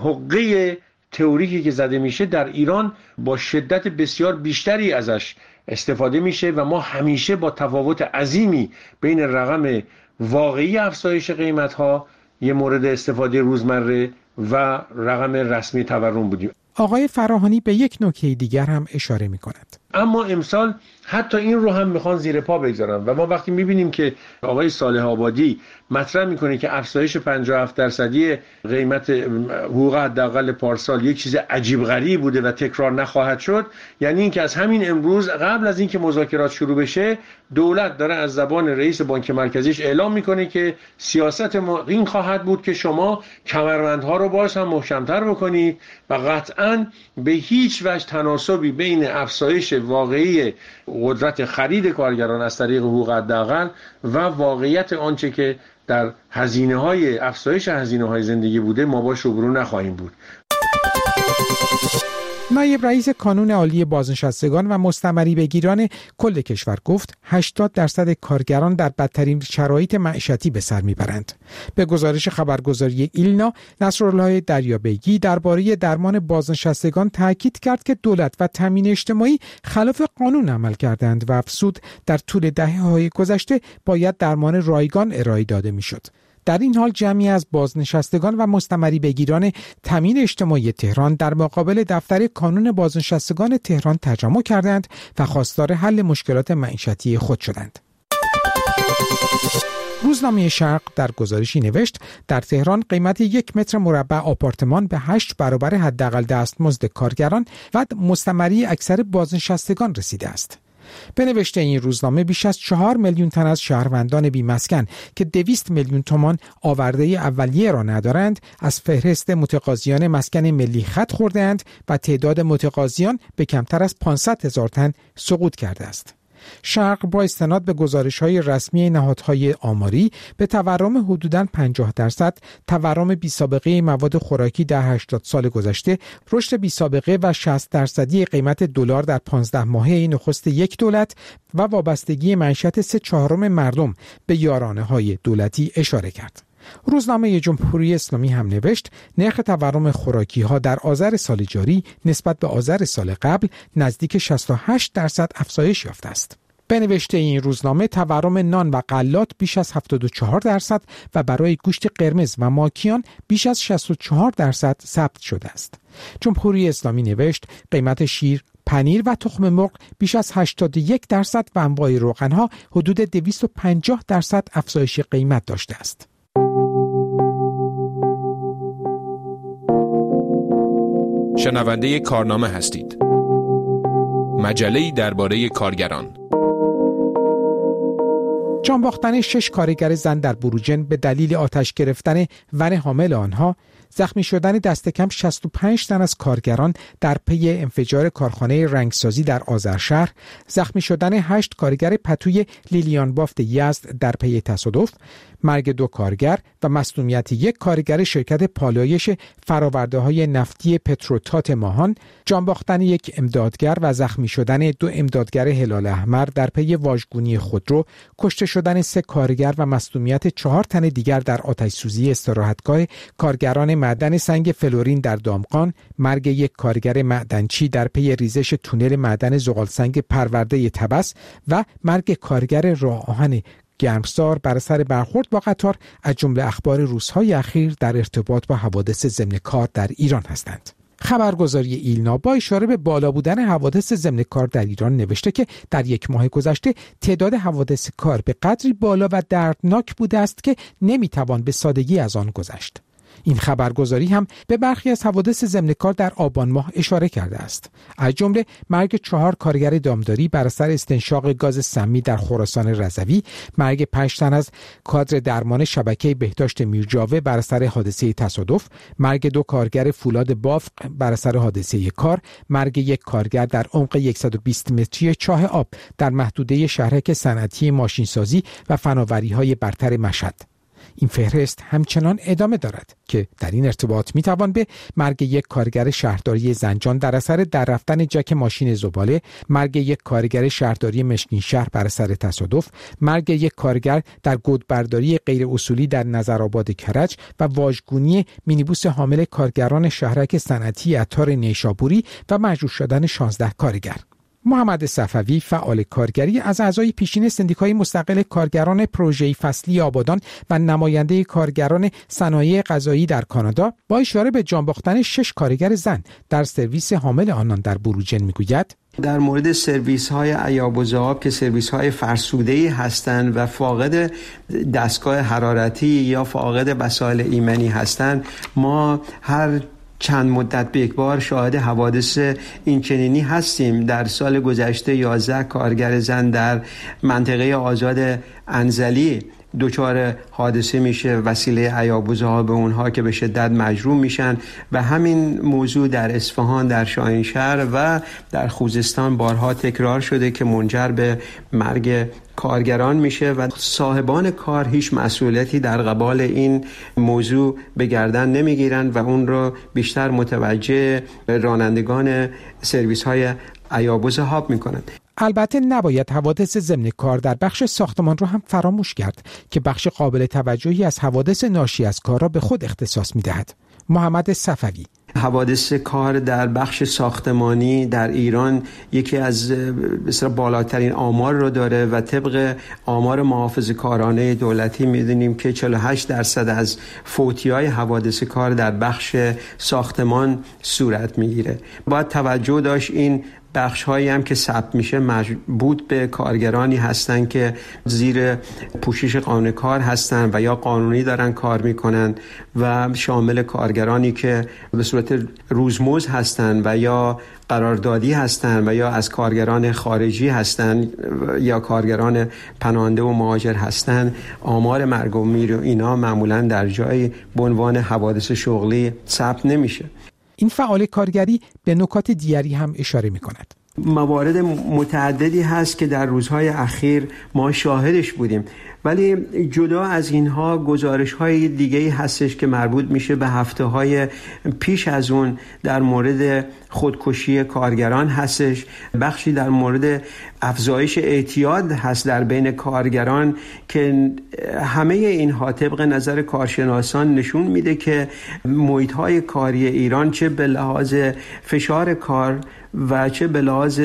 حقه تئوریکی که زده میشه در ایران با شدت بسیار بیشتری ازش استفاده میشه و ما همیشه با تفاوت عظیمی بین رقم واقعی افزایش قیمت‌ها، یه مورد استفاده روزمره، و رقم رسمی تورم بودیم. آقای فراهانی به یک نکته دیگر هم اشاره می کند. اما امسال حتی این رو هم میخوان زیر پا بگذارن و ما وقتی میبینیم که آقای صالح آبادی مطرح میکنه که افزایش پنجاه و هفت درصدی قیمت حقوق حداقل پارسال یک چیز عجیب غریب بوده و تکرار نخواهد شد، یعنی این که از همین امروز قبل از اینکه مذاکرات شروع بشه دولت داره از زبان رئیس بانک مرکزیش اعلام میکنه که سیاست ما این خواهد بود که شما کمربندها رو باز هم محکم‌تر بکنید و قطعاً به هیچ وجه تناسبی بین افزایش واقعی قدرت خرید کارگران از طریق حقوق حداقل و واقعیت آنچه که در هزینه‌های افزایش هزینه‌های زندگی بوده ما باش روبرو نخواهیم بود. نایب رئیس کانون عالی بازنشستگان و مستمری بگیران کل کشور گفت هشتاد درصد کارگران در بدترین شرایط معیشتی به سر میبرند. به گزارش خبرگزاری ایلنا، نصرالله دریابیگی درباره درمان بازنشستگان تاکید کرد که دولت و تامین اجتماعی خلاف قانون عمل کردند و افزود در طول دهه‌های گذشته باید درمان رایگان ارائه داده میشد. در این حال جمعی از بازنشستگان و مستمری بگیران تامین اجتماعی تهران در مقابل دفتر کانون بازنشستگان تهران تجمع کردند و خواستار حل مشکلات معیشتی خود شدند. روزنامه شرق در گزارشی نوشت در تهران قیمت یک متر مربع آپارتمان به هشت برابر حداقل دستمزد کارگران و مستمری اکثر بازنشستگان رسیده است. به نوشته این روزنامه بیش از چهار میلیون تن از شهروندان بی‌مسکن که دویست میلیون تومان آورده اولیه را ندارند از فهرست متقاضیان مسکن ملی خط خورده‌اند و تعداد متقاضیان به کمتر از پانصد هزار تن سقوط کرده است. شرق با استناد به گزارش‌های رسمی نهادهای آماری به تورم حدوداً پنجاه درصد، تورم بی‌سابقه مواد خوراکی در هشتاد سال گذشته، رشد بی‌سابقه و شصت درصدی قیمت دلار در پانزده ماهه نخست یک دولت و وابستگی معیشت سه چهارم مردم به یارانه‌های دولتی اشاره کرد. روزنامه جمهوری اسلامی هم نوشت نرخ تورم خوراکی ها در آذر سال جاری نسبت به آذر سال قبل نزدیک شصت و هشت درصد افزایش یافته است. به نوشته این روزنامه تورم نان و غلات بیش از هفتاد و چهار درصد و برای گوشت قرمز و ماکیان بیش از شصت و چهار درصد ثبت شده است. جمهوری اسلامی نوشت قیمت شیر، پنیر و تخم مرغ بیش از هشتاد و یک درصد و انواع روغن‌ها حدود دویست و پنجاه درصد افزایش قیمت داشته است. شنونده کارنامه هستید. مجله‌ای درباره کارگران. جان باختن شش کارگر زن در بروجرد به دلیل آتش گرفتن ون حامل آنها، زخمی شدن دست کم شصت و پنج تن از کارگران در پی انفجار کارخانه رنگسازی در آذرشهر، زخمی شدن هشت کارگر پتوی لیلیان بافت یزد در پی تصادف، مرگ دو کارگر و مصدومیت یک کارگر شرکت پالایش فرآورده‌های نفتی پتروتات ماهان، جان باختن یک امدادگر و زخمی شدن دو امدادگر هلال احمر در پی واژگونی خودرو، کشته شدن سه کارگر و مصدومیت چهار تن دیگر در آتش سوزی استراحتگاه کارگران معدن سنگ فلورین در دامغان، مرگ یک کارگر معدنچی در پی ریزش تونل معدن زغال سنگ پرورده طبس و مرگ کارگر راه آهن گرمسار بر اثر برخورد با قطار از جمله اخبار روزهای اخیر در ارتباط با حوادث ضمن کار در ایران هستند. خبرگزاری ایلنا با اشاره به بالا بودن حوادث ضمن کار در ایران نوشته که در یک ماه گذشته تعداد حوادث کار به قدری بالا و دردناک بوده است که نمیتوان به سادگی از آن گذشت. این خبرگزاری هم به برخی از حوادث ضمن کار در آبان ماه اشاره کرده است. از جمله مرگ چهار کارگر دامداری بر اثر استنشاق گاز سمی در خراسان رضوی، مرگ پنج تن از کادر درمان شبکه بهداشت میرجاوه بر اثر حادثه تصادف، مرگ دو کارگر فولاد بافق بر اثر حادثه کار، مرگ یک کارگر در عمق صد و بیست متری چاه آب در محدوده شهرک صنعتی ماشینسازی و فناوری‌های برتر مشهد. این فهرست همچنان ادامه دارد که در این ارتباط میتوان به مرگ یک کارگر شهرداری زنجان در اثر در رفتن جک ماشین زباله، مرگ یک کارگر شهرداری مشکین شهر بر اثر تصادف، مرگ یک کارگر در گودبرداری غیر اصولی در نظرآباد کرج و واژگونی مینیبوس حامل کارگران شهرک صنعتی عطار نیشابوری و مجروح شدن شانزده کارگر. محمد صفوی فعال کارگری از اعضای پیشین سندیکای مستقل کارگران پروژه فصلی آبادان و نماینده کارگران صنایع غذایی در کانادا با اشاره به جان باختن شش کارگر زن در سرویس حامل آنان در بروجن میگوید: در مورد سرویس های عیاب و ذهاب که سرویس های فرسوده‌ای هستند و فاقد دستگاه حرارتی یا فاقد وسایل ایمنی هستند، ما هر چند مدت به یک بار شاهد حوادث این چنینی هستیم. در سال گذشته یازده کارگر زن در منطقه آزاد انزلی دچار حادثه میشه، وسیله عیاب و ذهاب اونها که به شدت مجروح میشن و همین موضوع در اصفهان، در شاهینشهر و در خوزستان بارها تکرار شده که منجر به مرگ کارگران میشه و صاحبان کار هیچ مسئولیتی در قبال این موضوع به گردن نمیگیرن و اون رو بیشتر متوجه رانندگان سرویس های عیاب و ذهاب میکنن. البته نباید حوادث ضمن کار در بخش ساختمان رو هم فراموش کرد که بخش قابل توجهی از حوادث ناشی از کار را به خود اختصاص میدهد. محمد صفوی: حوادث کار در بخش ساختمانی در ایران یکی از بسیار بالاترین آمار رو داره و طبق آمار محافظه‌کارانه دولتی میدونیم که چهل و هشت درصد از فوتی‌های حوادث کار در بخش ساختمان صورت میگیره. باید توجه داشت این بخش هایی هم که ثبت میشه مربوط به کارگرانی هستن که زیر پوشش قانون کار هستن و یا قانونی دارن کار میکنن و شامل کارگرانی که به صورت روزمزد هستن و یا قراردادی هستن و یا از کارگران خارجی هستن یا کارگران پناهنده و مهاجر هستن. آمار مرگ و میر و اینا معمولا در جای به عنوان حوادث شغلی ثبت نمیشه. این فعال کارگری به نکات دیگری هم اشاره می‌کند. موارد متعددی هست که در روزهای اخیر ما شاهدش بودیم، ولی جدا از اینها گزارش‌های دیگه‌ای هستش که مربوط میشه به هفته‌های پیش از اون در مورد خودکشی کارگران هستش. بخشی در مورد افزایش اعتیاد هست در بین کارگران که همه اینها طبق نظر کارشناسان نشون میده که محیط‌های کاری ایران چه به لحاظ فشار کار و چه به لحاظ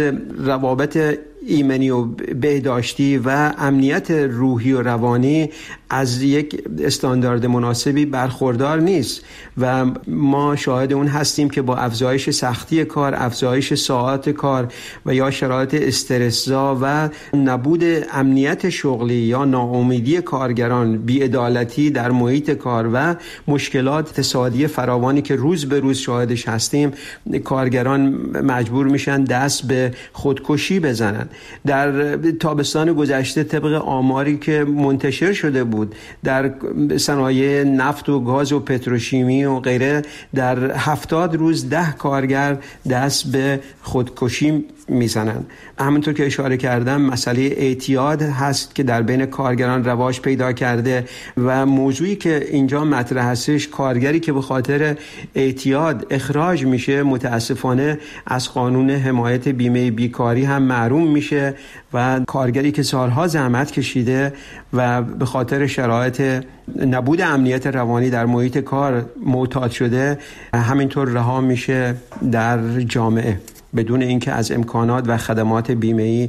روابط ایمنی و بهداشتی و امنیت روحی و روانی از یک استاندارد مناسبی برخوردار نیست و ما شاهد اون هستیم که با افزایش سختی کار، افزایش ساعات کار و یا شرایط استرس‌زا و نبود امنیت شغلی یا ناامیدی کارگران، بی‌عدالتی در محیط کار و مشکلات اقتصادی فراوانی که روز به روز شاهدش هستیم، کارگران مجبور میشن دست به خودکشی بزنن. در تابستان گذشته طبق آماری که منتشر شده بود در صنایع نفت و گاز و پتروشیمی و غیره، در هفتاد روز ده کارگر دست به خودکشی میزنن. همونطور که اشاره کردم مسئله اعتیاد هست که در بین کارگران رواج پیدا کرده و موضوعی که اینجا مطرح هستش، کارگری که به خاطر اعتیاد اخراج میشه متاسفانه از قانون حمایت بیمه بیکاری هم محروم میشه و کارگری که سالها زحمت کشیده و به خاطر شرایط نبود امنیت روانی در محیط کار معتاد شده همینطور رها میشه در جامعه بدون اینکه از امکانات و خدمات بیمه‌ای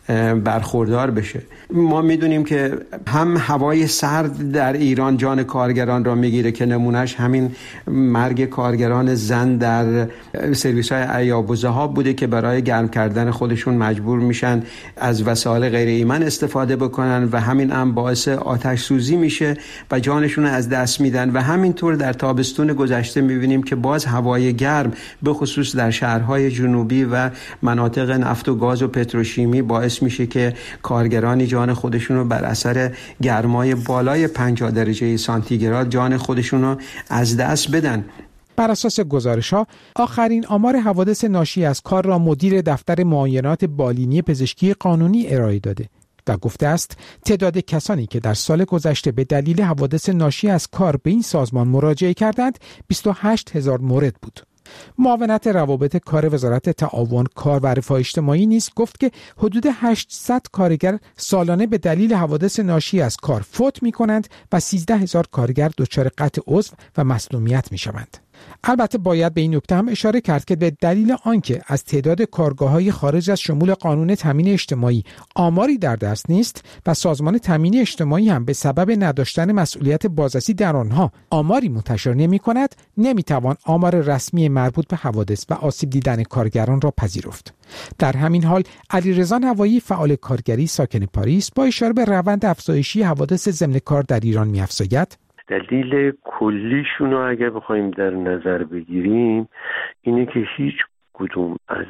برخوردار بشه. ما میدونیم که هم هوای سرد در ایران جان کارگران را میگیره که نمونهش همین مرگ کارگران زن در سرویس های عیاب و ذهاب بوده که برای گرم کردن خودشون مجبور میشن از وسایل غیر ایمن استفاده بکنن و همین هم باعث آتش سوزی میشه و جانشون از دست میدن. و همینطور در تابستون گذشته میبینیم که باز هوای گرم به خصوص در شهرهای جنوبی و مناطق نفت و گاز و پتروشیمی باعث میشه که کارگرانی جان خودشون رو بر اثر گرمای بالای پنجاه درجه سانتیگراد جان خودشون رو از دست بدن. بر اساس گزارش‌ها آخرین آمار حوادث ناشی از کار را مدیر دفتر معاینات بالینی پزشکی قانونی ارائه داده و گفته است تعداد کسانی که در سال گذشته به دلیل حوادث ناشی از کار به این سازمان مراجعه کردند بیست و هشت هزار مورد بود. معاونت روابط کار وزارت تعاون، کار و رفاه اجتماعی نیز گفت که حدود هشتصد کارگر سالانه به دلیل حوادث ناشی از کار فوت می‌کنند و سیزده هزار کارگر دچار قطع عضو و مصدومیت می‌شوند. البته باید به این نکته هم اشاره کرد که به دلیل آنکه از تعداد کارگاه‌های خارج از شمول قانون تامین اجتماعی آماری در دست نیست و سازمان تامین اجتماعی هم به سبب نداشتن مسئولیت بازرسی در آنها آماری منتشر نمی‌کند، نمی‌توان آمار رسمی مربوط به حوادث و آسیب دیدن کارگران را پذیرفت. در همین حال علیرضا نوایی فعال کارگری ساکن پاریس با اشاره به روند افزایشی حوادث ضمن کار در ایران می‌افزاید: دلیل کلیشون رو اگر بخوایم در نظر بگیریم اینه که هیچ کدوم از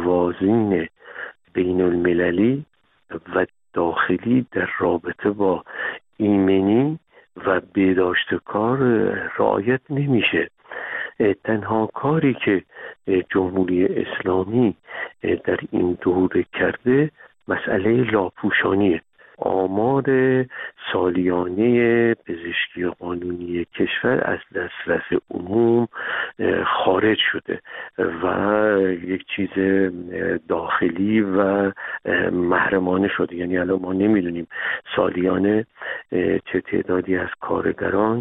موازین بین المللی و داخلی در رابطه با ایمنی و بهداشت کار رعایت نمیشه. تنها کاری که جمهوری اسلامی در این دوره کرده مسئله لاپوشانیه. آمار سالیانه پزشکی قانونی کشور از دسترس عموم خارج شده و یک چیز داخلی و محرمانه شده. یعنی الان ما نمیدونیم سالیانه چه تعدادی از کارگران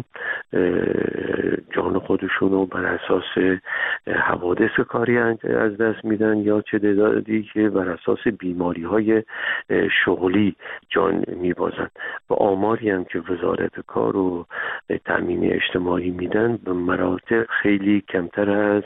جان خودشون رو بر اساس حوادث کاری از دست میدن یا چه تعدادی که بر اساس بیماری های شغلی جان میبازن. و آماری هم که وزارت کار و تامین اجتماعی میدن به مراتب خیلی کمتر از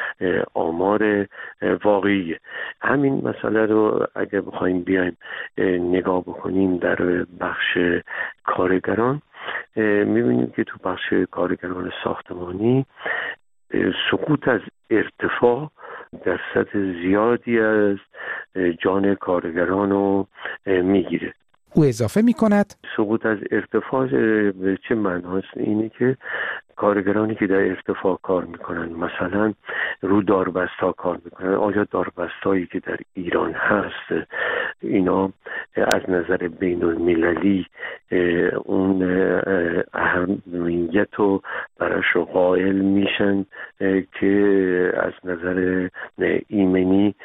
آمار واقعیه. همین مسئله رو اگر بخوایم بیایم نگاه بکنیم در بخش کارگران، میبینیم که تو بخش کارگران ساختمانی سقوط از ارتفاع درصد زیادی از جان کارگران رو میگیره. او اضافه می کند سقوط از ارتفاع به چه معناست؟ اینه که کارگرانی که در ارتفاع کار میکنن، مثلا رو داربستا کار میکنن، آیا داربستایی که در ایران هست اینا از نظر بین المللی اون اهمیت رو براش قائل میشن که از نظر ایمنی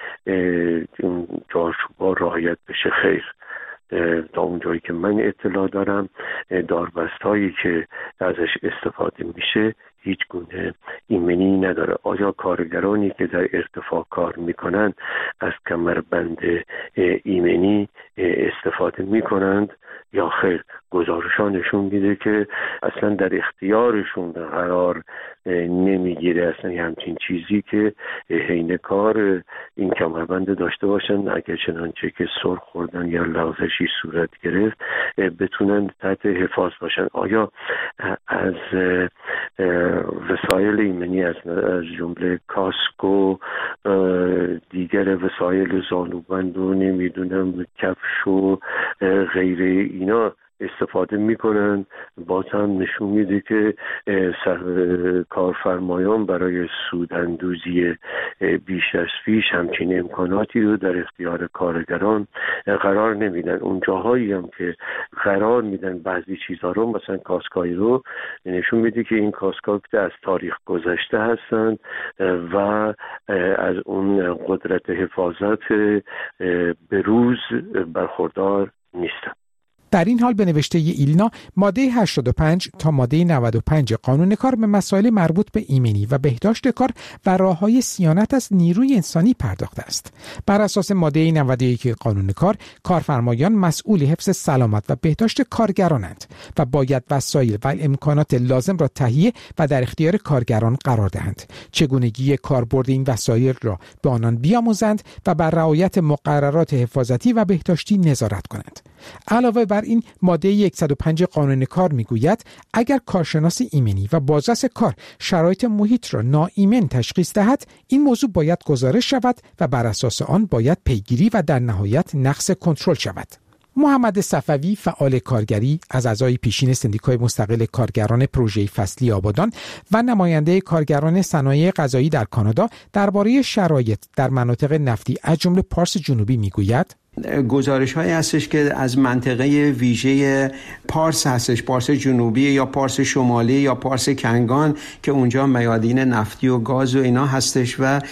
چارچوب‌ها رعایت بشه؟ خیر. تا اونجایی که من اطلاع دارم داربستایی که ازش استفاده میشه هیچ گونه ایمنی نداره. آیا کارگرانی که در ارتفاع کار میکنن از کمربند ایمنی استفاده میکنند یا خیر؟ گزارشان نشون میده که اصلا در اختیارشون قرار نمیگیره اصلا همچین چیزی که حین کار این کمربند داشته باشن، اگر چنانچه که سر خوردن یا لغزشی صورت گرفت بتونن تحت حفاظ باشن. آیا از وسایل ایمنی از جمله کاسک و دیگر وسایل زانوبند و نمیدونم کفش و غیره اینا استفاده میکنن. باز هم نشون میده که کارفرمایان برای سوداندوزی بیش از پیش همچین امکاناتی رو در اختیار کارگران قرار نمیدن. اون جاهایی هم که قرار میدن بعضی چیزها رو، مثلا کاسکایی رو، نشون میده که این کاسکای از تاریخ گذشته هستند و از اون قدرت حفاظت به روز برخوردار نیستند. در این حال به نوشته ایلنا ماده هشتاد و پنج تا ماده نود و پنج قانون کار به مسائل مربوط به ایمنی و بهداشت کار و راه‌های صیانت از نیروی انسانی پرداخته است. بر اساس ماده نود و یک قانون کار، کارفرمایان مسئول حفظ سلامت و بهداشت کارگرانند و باید وسایل و امکانات لازم را تهیه و در اختیار کارگران قرار دهند. چگونگی کاربرد این وسایل را به آنان بیاموزند و بر رعایت مقررات حفاظتی و بهداشتی نظارت کنند. علاوه بر این ماده صد و پنج قانون کار میگوید اگر کارشناس ایمنی و بازرس کار شرایط محیط را ناایمن تشخیص دهد، این موضوع باید گزارش شود و بر اساس آن باید پیگیری و در نهایت نقض کنترل شود. محمد صفوی، فعال کارگری، از اعضای پیشین سندیکای مستقل کارگران پروژه فصلی آبادان و نماینده کارگران صنایع غذایی در کانادا درباره شرایط در مناطق نفتی از جمله پارس جنوبی میگوید گزارش هایی هستش که از منطقه ویژه پارس هستش، پارس جنوبی یا پارس شمالی یا پارس کنگان که اونجا میادین نفتی و گاز و اینا هستش و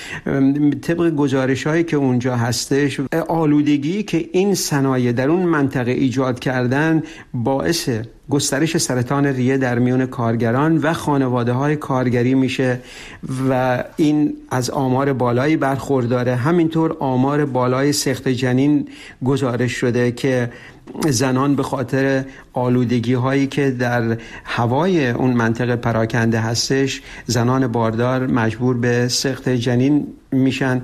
طبق گزارش هایی که اونجا هستش آلودگی که این صنایع در اون منطقه ایجاد کردن باعث گسترش سرطان ریه در میان کارگران و خانواده های کارگری میشه و این از آمار بالایی برخورداره. همینطور آمار بالای سقط جنین گزارش شده که زنان به خاطر آلودگی هایی که در هوای اون منطقه پراکنده هستش، زنان باردار مجبور به سقط جنین میشن.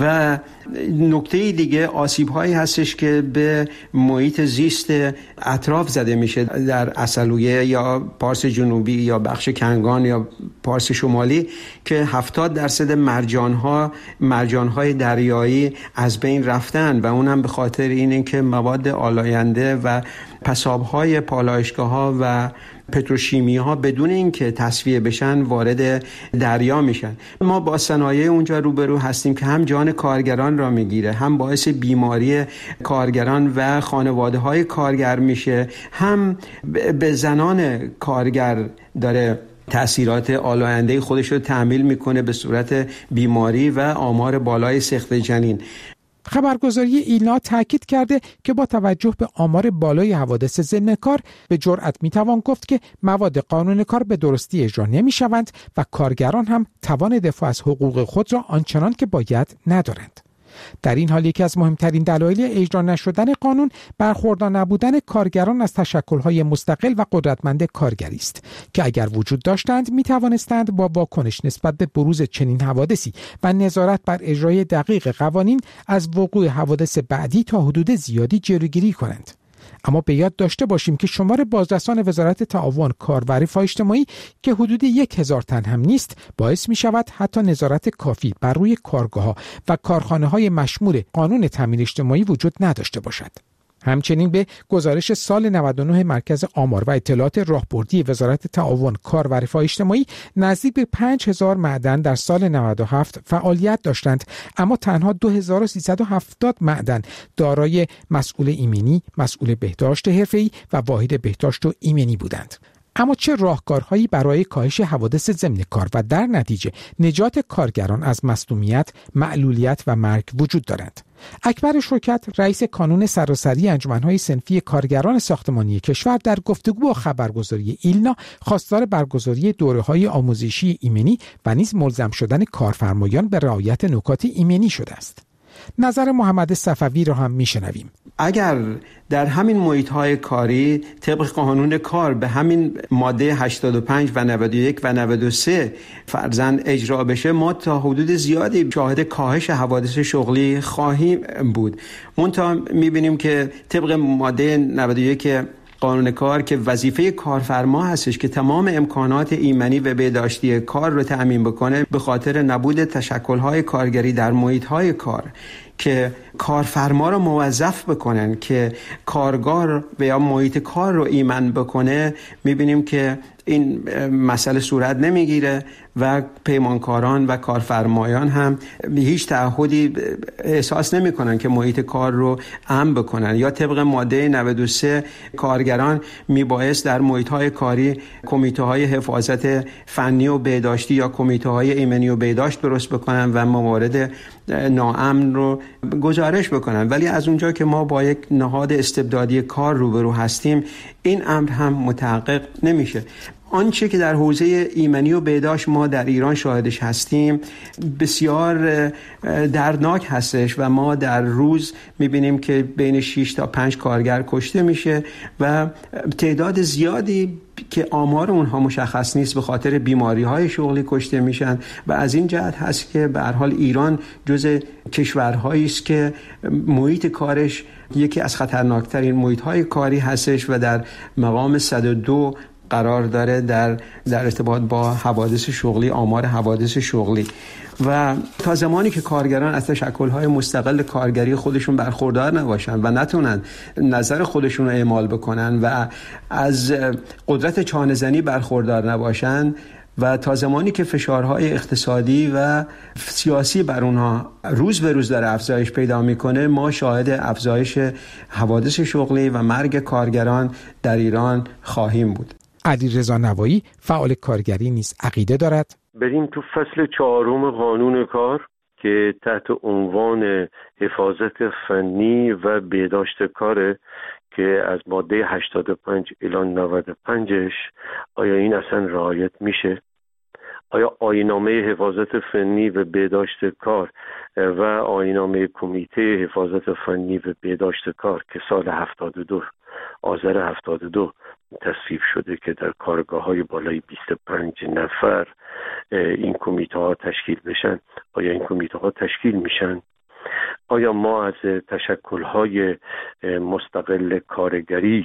و نکته دیگه آسیب هایی هستش که به محیط زیست اطراف زده میشه در اصلویه یا پارس جنوبی یا بخش کنگان یا پارس شمالی که هفتاد درصد مرجان ها مرجان های دریایی از بین رفتن و اونم به خاطر اینه که مواد آلاینده و پساب‌های پالایشگاه‌ها و پتروشیمی ها بدون اینکه تصفیه بشن وارد دریا میشن. ما با صنایع اونجا روبرو هستیم که هم جان کارگران را میگیره، هم باعث بیماری کارگران و خانواده های کارگر میشه، هم به زنان کارگر داره تأثیرات آلاینده خودش رو تحمیل میکنه به صورت بیماری و آمار بالای سقط جنین. خبرگزاری ایلنا تاکید کرده که با توجه به آمار بالای حوادث ضمن کار به جرئت میتوان گفت که مواد قانون کار به درستی اجرا نمیشوند و کارگران هم توان دفاع از حقوق خود را آنچنان که باید ندارند. در این حال یکی از مهمترین دلایل اجرا نشدن قانون برخوردار نبودن کارگران از تشکل‌های مستقل و قدرتمند کارگری است که اگر وجود داشتند می توانستند با واکنش نسبت به بروز چنین حوادثی و نظارت بر اجرای دقیق قوانین از وقوع حوادث بعدی تا حدود زیادی جلوگیری کنند. اما به یاد داشته باشیم که شمار بازرسان وزارت تعاون کار و رفاه اجتماعی که حدود یک هزار تن هم نیست باعث می شود حتی نظارت کافی بر روی کارگاه‌ها و کارخانه‌های مشمول قانون تامین اجتماعی وجود نداشته باشد. همچنین به گزارش سال نود و نه مرکز آمار و اطلاعات راهبردی وزارت تعاون کار و رفاه اجتماعی نزدیک به پنج هزار معدن در سال نود و هفت فعالیت داشتند، اما تنها دو هزار و سیصد و هفتاد معدن دارای مسئول ایمنی، مسئول بهداشت حرفه‌ای و واحد بهداشت و ایمنی بودند. اما چه راهکارهایی برای کاهش حوادث ضمن کار و در نتیجه نجات کارگران از مصدومیت، معلولیت و مرگ وجود دارند؟ اکبر شوکت، رئیس کانون سراسری انجمن‌های صنفی کارگران ساختمانی کشور، در گفتگو با خبرگزاری ایلنا خواستار برگزاری دوره‌های آموزشی ایمنی و نیز ملزم شدن کارفرمایان به رعایت نکات ایمنی شده است. نظر محمد صفوی را هم میشنویم. اگر در همین محیط‌های کاری طبق قانون کار به همین ماده هشتاد و پنج و نود و یک و نود و سه فرضاً اجرا بشه، ما تا حدود زیادی شاهد کاهش حوادث شغلی خواهیم بود. منتها می‌بینیم که طبق ماده نود و یک قانون کار که وظیفه کارفرما هستش که تمام امکانات ایمنی و بهداشتی کار رو تأمین بکنه، به خاطر نبود تشکل‌های کارگری در محیط‌های کار که کارفرما رو موظف بکنن که کارگار و یا محیط کار رو ایمن بکنه، میبینیم که این مسئله صورت نمیگیره و پیمانکاران و کارفرمایان هم هیچ تعهدی احساس نمیکنن که محیط کار رو امن بکنن. یا طبق ماده نود و سه کارگران میبایست در محیط های کاری کمیته های حفاظت فنی و بهداشتی یا کمیته های ایمنی و بهداشت درست بکنن و موارد ناامن رو گزارش بکنن. ولی از اونجا که ما با یک نهاد استبدادی کار روبرو هستیم، این امر هم متحقق نمیشه. آنچه که در حوزه ایمنی و بهداشت ما در ایران شاهدش هستیم بسیار دردناک هستش و ما در روز میبینیم که بین شش تا پنج کارگر کشته میشه و تعداد زیادی که آمار اونها مشخص نیست به خاطر بیماری‌های شغلی کشته میشن. و از این جهت هست که به هر حال ایران جز کشورهایی است که محیط کارش یکی از خطرناکترین محیط‌های کاری هستش و در مقام صد و دو قرار داره در در ارتباط با حوادث شغلی، آمار حوادث شغلی. و تا زمانی که کارگران از تشکل‌های مستقل کارگری خودشون برخوردار نباشن و نتونن نظر خودشون رو اعمال بکنن و از قدرت چانه‌زنی برخوردار نباشن و تا زمانی که فشارهای اقتصادی و سیاسی بر اونها روز به روز داره افزایش پیدا میکنه، ما شاهد افزایش حوادث شغلی و مرگ کارگران در ایران خواهیم بود. علیرضا نوایی فعال کارگری نیز عقیده دارد بریم تو فصل چهارم قانون کار که تحت عنوان حفاظت فنی و بهداشت کاره که از ماده هشتاد و پنج الی نود و پنجش آیا این اصلا رعایت میشه؟ آیا آیین‌نامه حفاظت فنی و بهداشت کار و آیین‌نامه کمیته حفاظت فنی و بهداشت کار که سال هفتاد و دو آذر هفتاد و دو تصویب شده که در کارگاه‌های بالای بیست و پنج نفر این کمیته ها تشکیل بشن، آیا این کمیته ها تشکیل میشن؟ آیا ما از تشکل‌های مستقل کارگری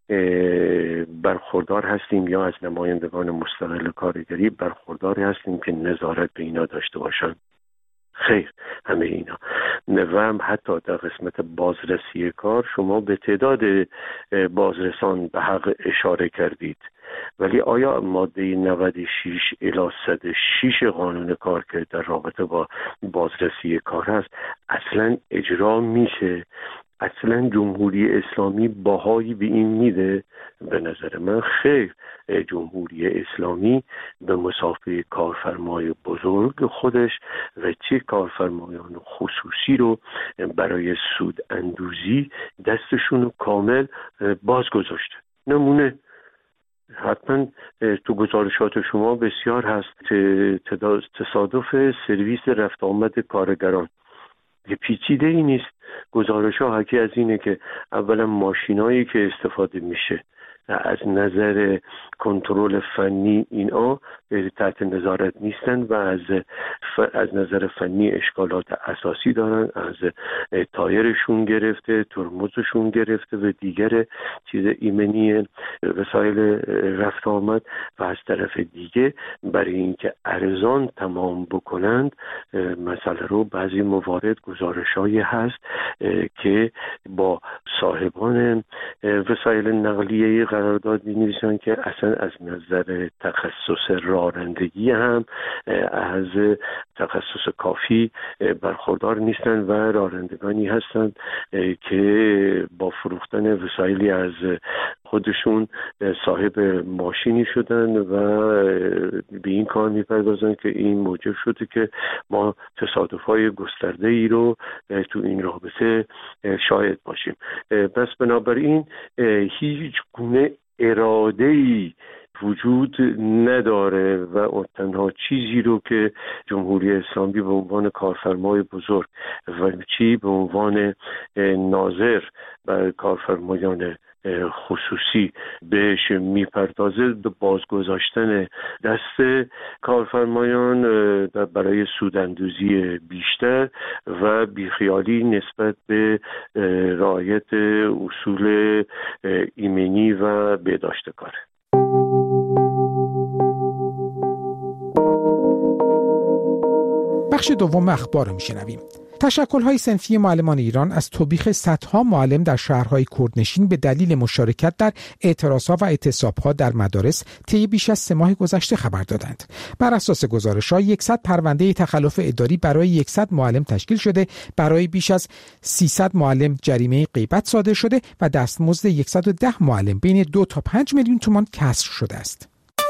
برخوردار هستیم یا از نمایندگان مستقل کارگری برخوردار هستیم که نظارت به اینا داشته باشن؟ خیر، همه اینا و هم حتی در قسمت بازرسی کار شما به تعداد بازرسان به حق اشاره کردید، ولی آیا ماده نود و شش الی صد و شش قانون کار که در رابطه با بازرسی کار هست اصلا اجرا میشه؟ اصلا جمهوری اسلامی باهایی به این میده؟ به نظر من خیر. جمهوری اسلامی به مسافه کارفرمای بزرگ خودش و چه کارفرمایان خصوصی رو برای سود اندوزی دستشون رو کامل باز گذاشته. نمونه حتما تو گزارشات شما بسیار هست تصادف سرویس رفت آمد کارگران. یه پیچیده ای نیست. گزارش ها حکی از اینه که اولا ماشینایی که استفاده میشه از نظر کنترل فنی اینا تحت نظارت نیستن و از از نظر فنی اشکالات اساسی دارن، از تایرشون گرفته، ترمزشون گرفته و دیگر چیز ایمنی وسایل رفت آمد و از طرف دیگه برای اینکه ارزان تمام بکنند مسئله رو بعضی موارد گزارشایی هست که با صاحبان وسایل نقلیه قرارداد می‌نویسن که اصلا از نظر تخصص رانندگی هم از تخصص کافی برخوردار نیستن و رانندگانی هستند که با فروختن وسایلی از خودشون صاحب ماشینی شدن و به این کار میپردازن که این موجب شده که ما تصادف‌های گسترده ای رو تو این رابطه شاهد باشیم. پس بنابراین هیچ گونه اراده‌ای وجود نداره و تنها چیزی رو که جمهوری اسلامی به عنوان کارفرمای بزرگ و چی به عنوان ناظر بر کارفرمایان خصوصی بهش میپردازه به بازگذاشتن دست کارفرمایان برای سوداندوزی بیشتر و بیخیالی نسبت به رعایت اصول ایمنی و بهداشت کار. بخش دوم اخبار رو میشنویم. تشکل‌های صنفی معلمان ایران از توبیخ صدها معلم در شهرهای کردنشین به دلیل مشارکت در اعتراضها و اعتصابها در مدارس طی بیش از سه ماه گذشته خبر دادند. بر اساس گزارش‌ها صد پرونده تخلف اداری برای صد معلم تشکیل شده، برای بیش از سیصد معلم جریمه غیبت صادر شده و دستمزد صد و ده معلم بین دو تا پنج میلیون تومان کسر شده است.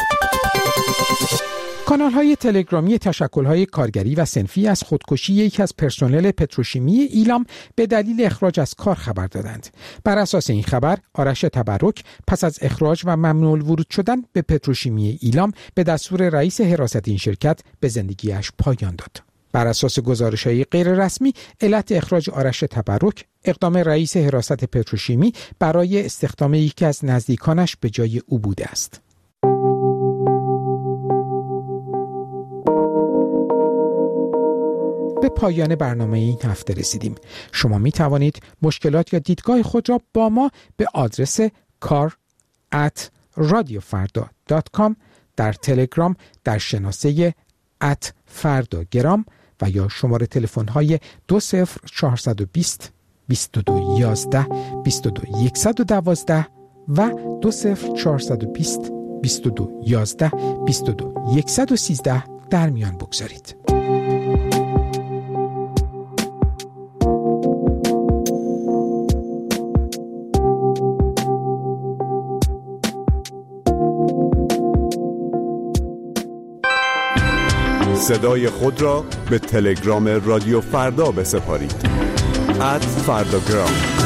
کانال‌های تلگرامی تشکل‌های کارگری و صنفی از خودکشی یکی از پرسنل پتروشیمی ایلام به دلیل اخراج از کار خبر دادند. بر اساس این خبر، آرش تبرک پس از اخراج و ممنوع الورود شدن به پتروشیمی ایلام به دستور رئیس حراست این شرکت به زندگیش پایان داد. بر اساس گزارش‌های غیر رسمی، علت اخراج آرش تبرک اقدام رئیس حراست پتروشیمی برای استخدام یکی از نزدیکانش به جای او بوده است. به پایان برنامه این هفته رسیدیم. شما می توانید مشکلات یا دیدگاه خود را با ما به آدرس کار ات رادیو فردا دات کام در تلگرام در شناسه ات فرداگرام و یا شماره تلفن های دو صفر چهارصد و بیست بیست و دو یازده بیست و دو صد و دوازده و دو صفر چهارصد و بیست بیست و دو یازده بیست و دو صد و سیزده در میان بگذارید. صدای خود را به تلگرام رادیو فردا بسپارید. ات فرداگرام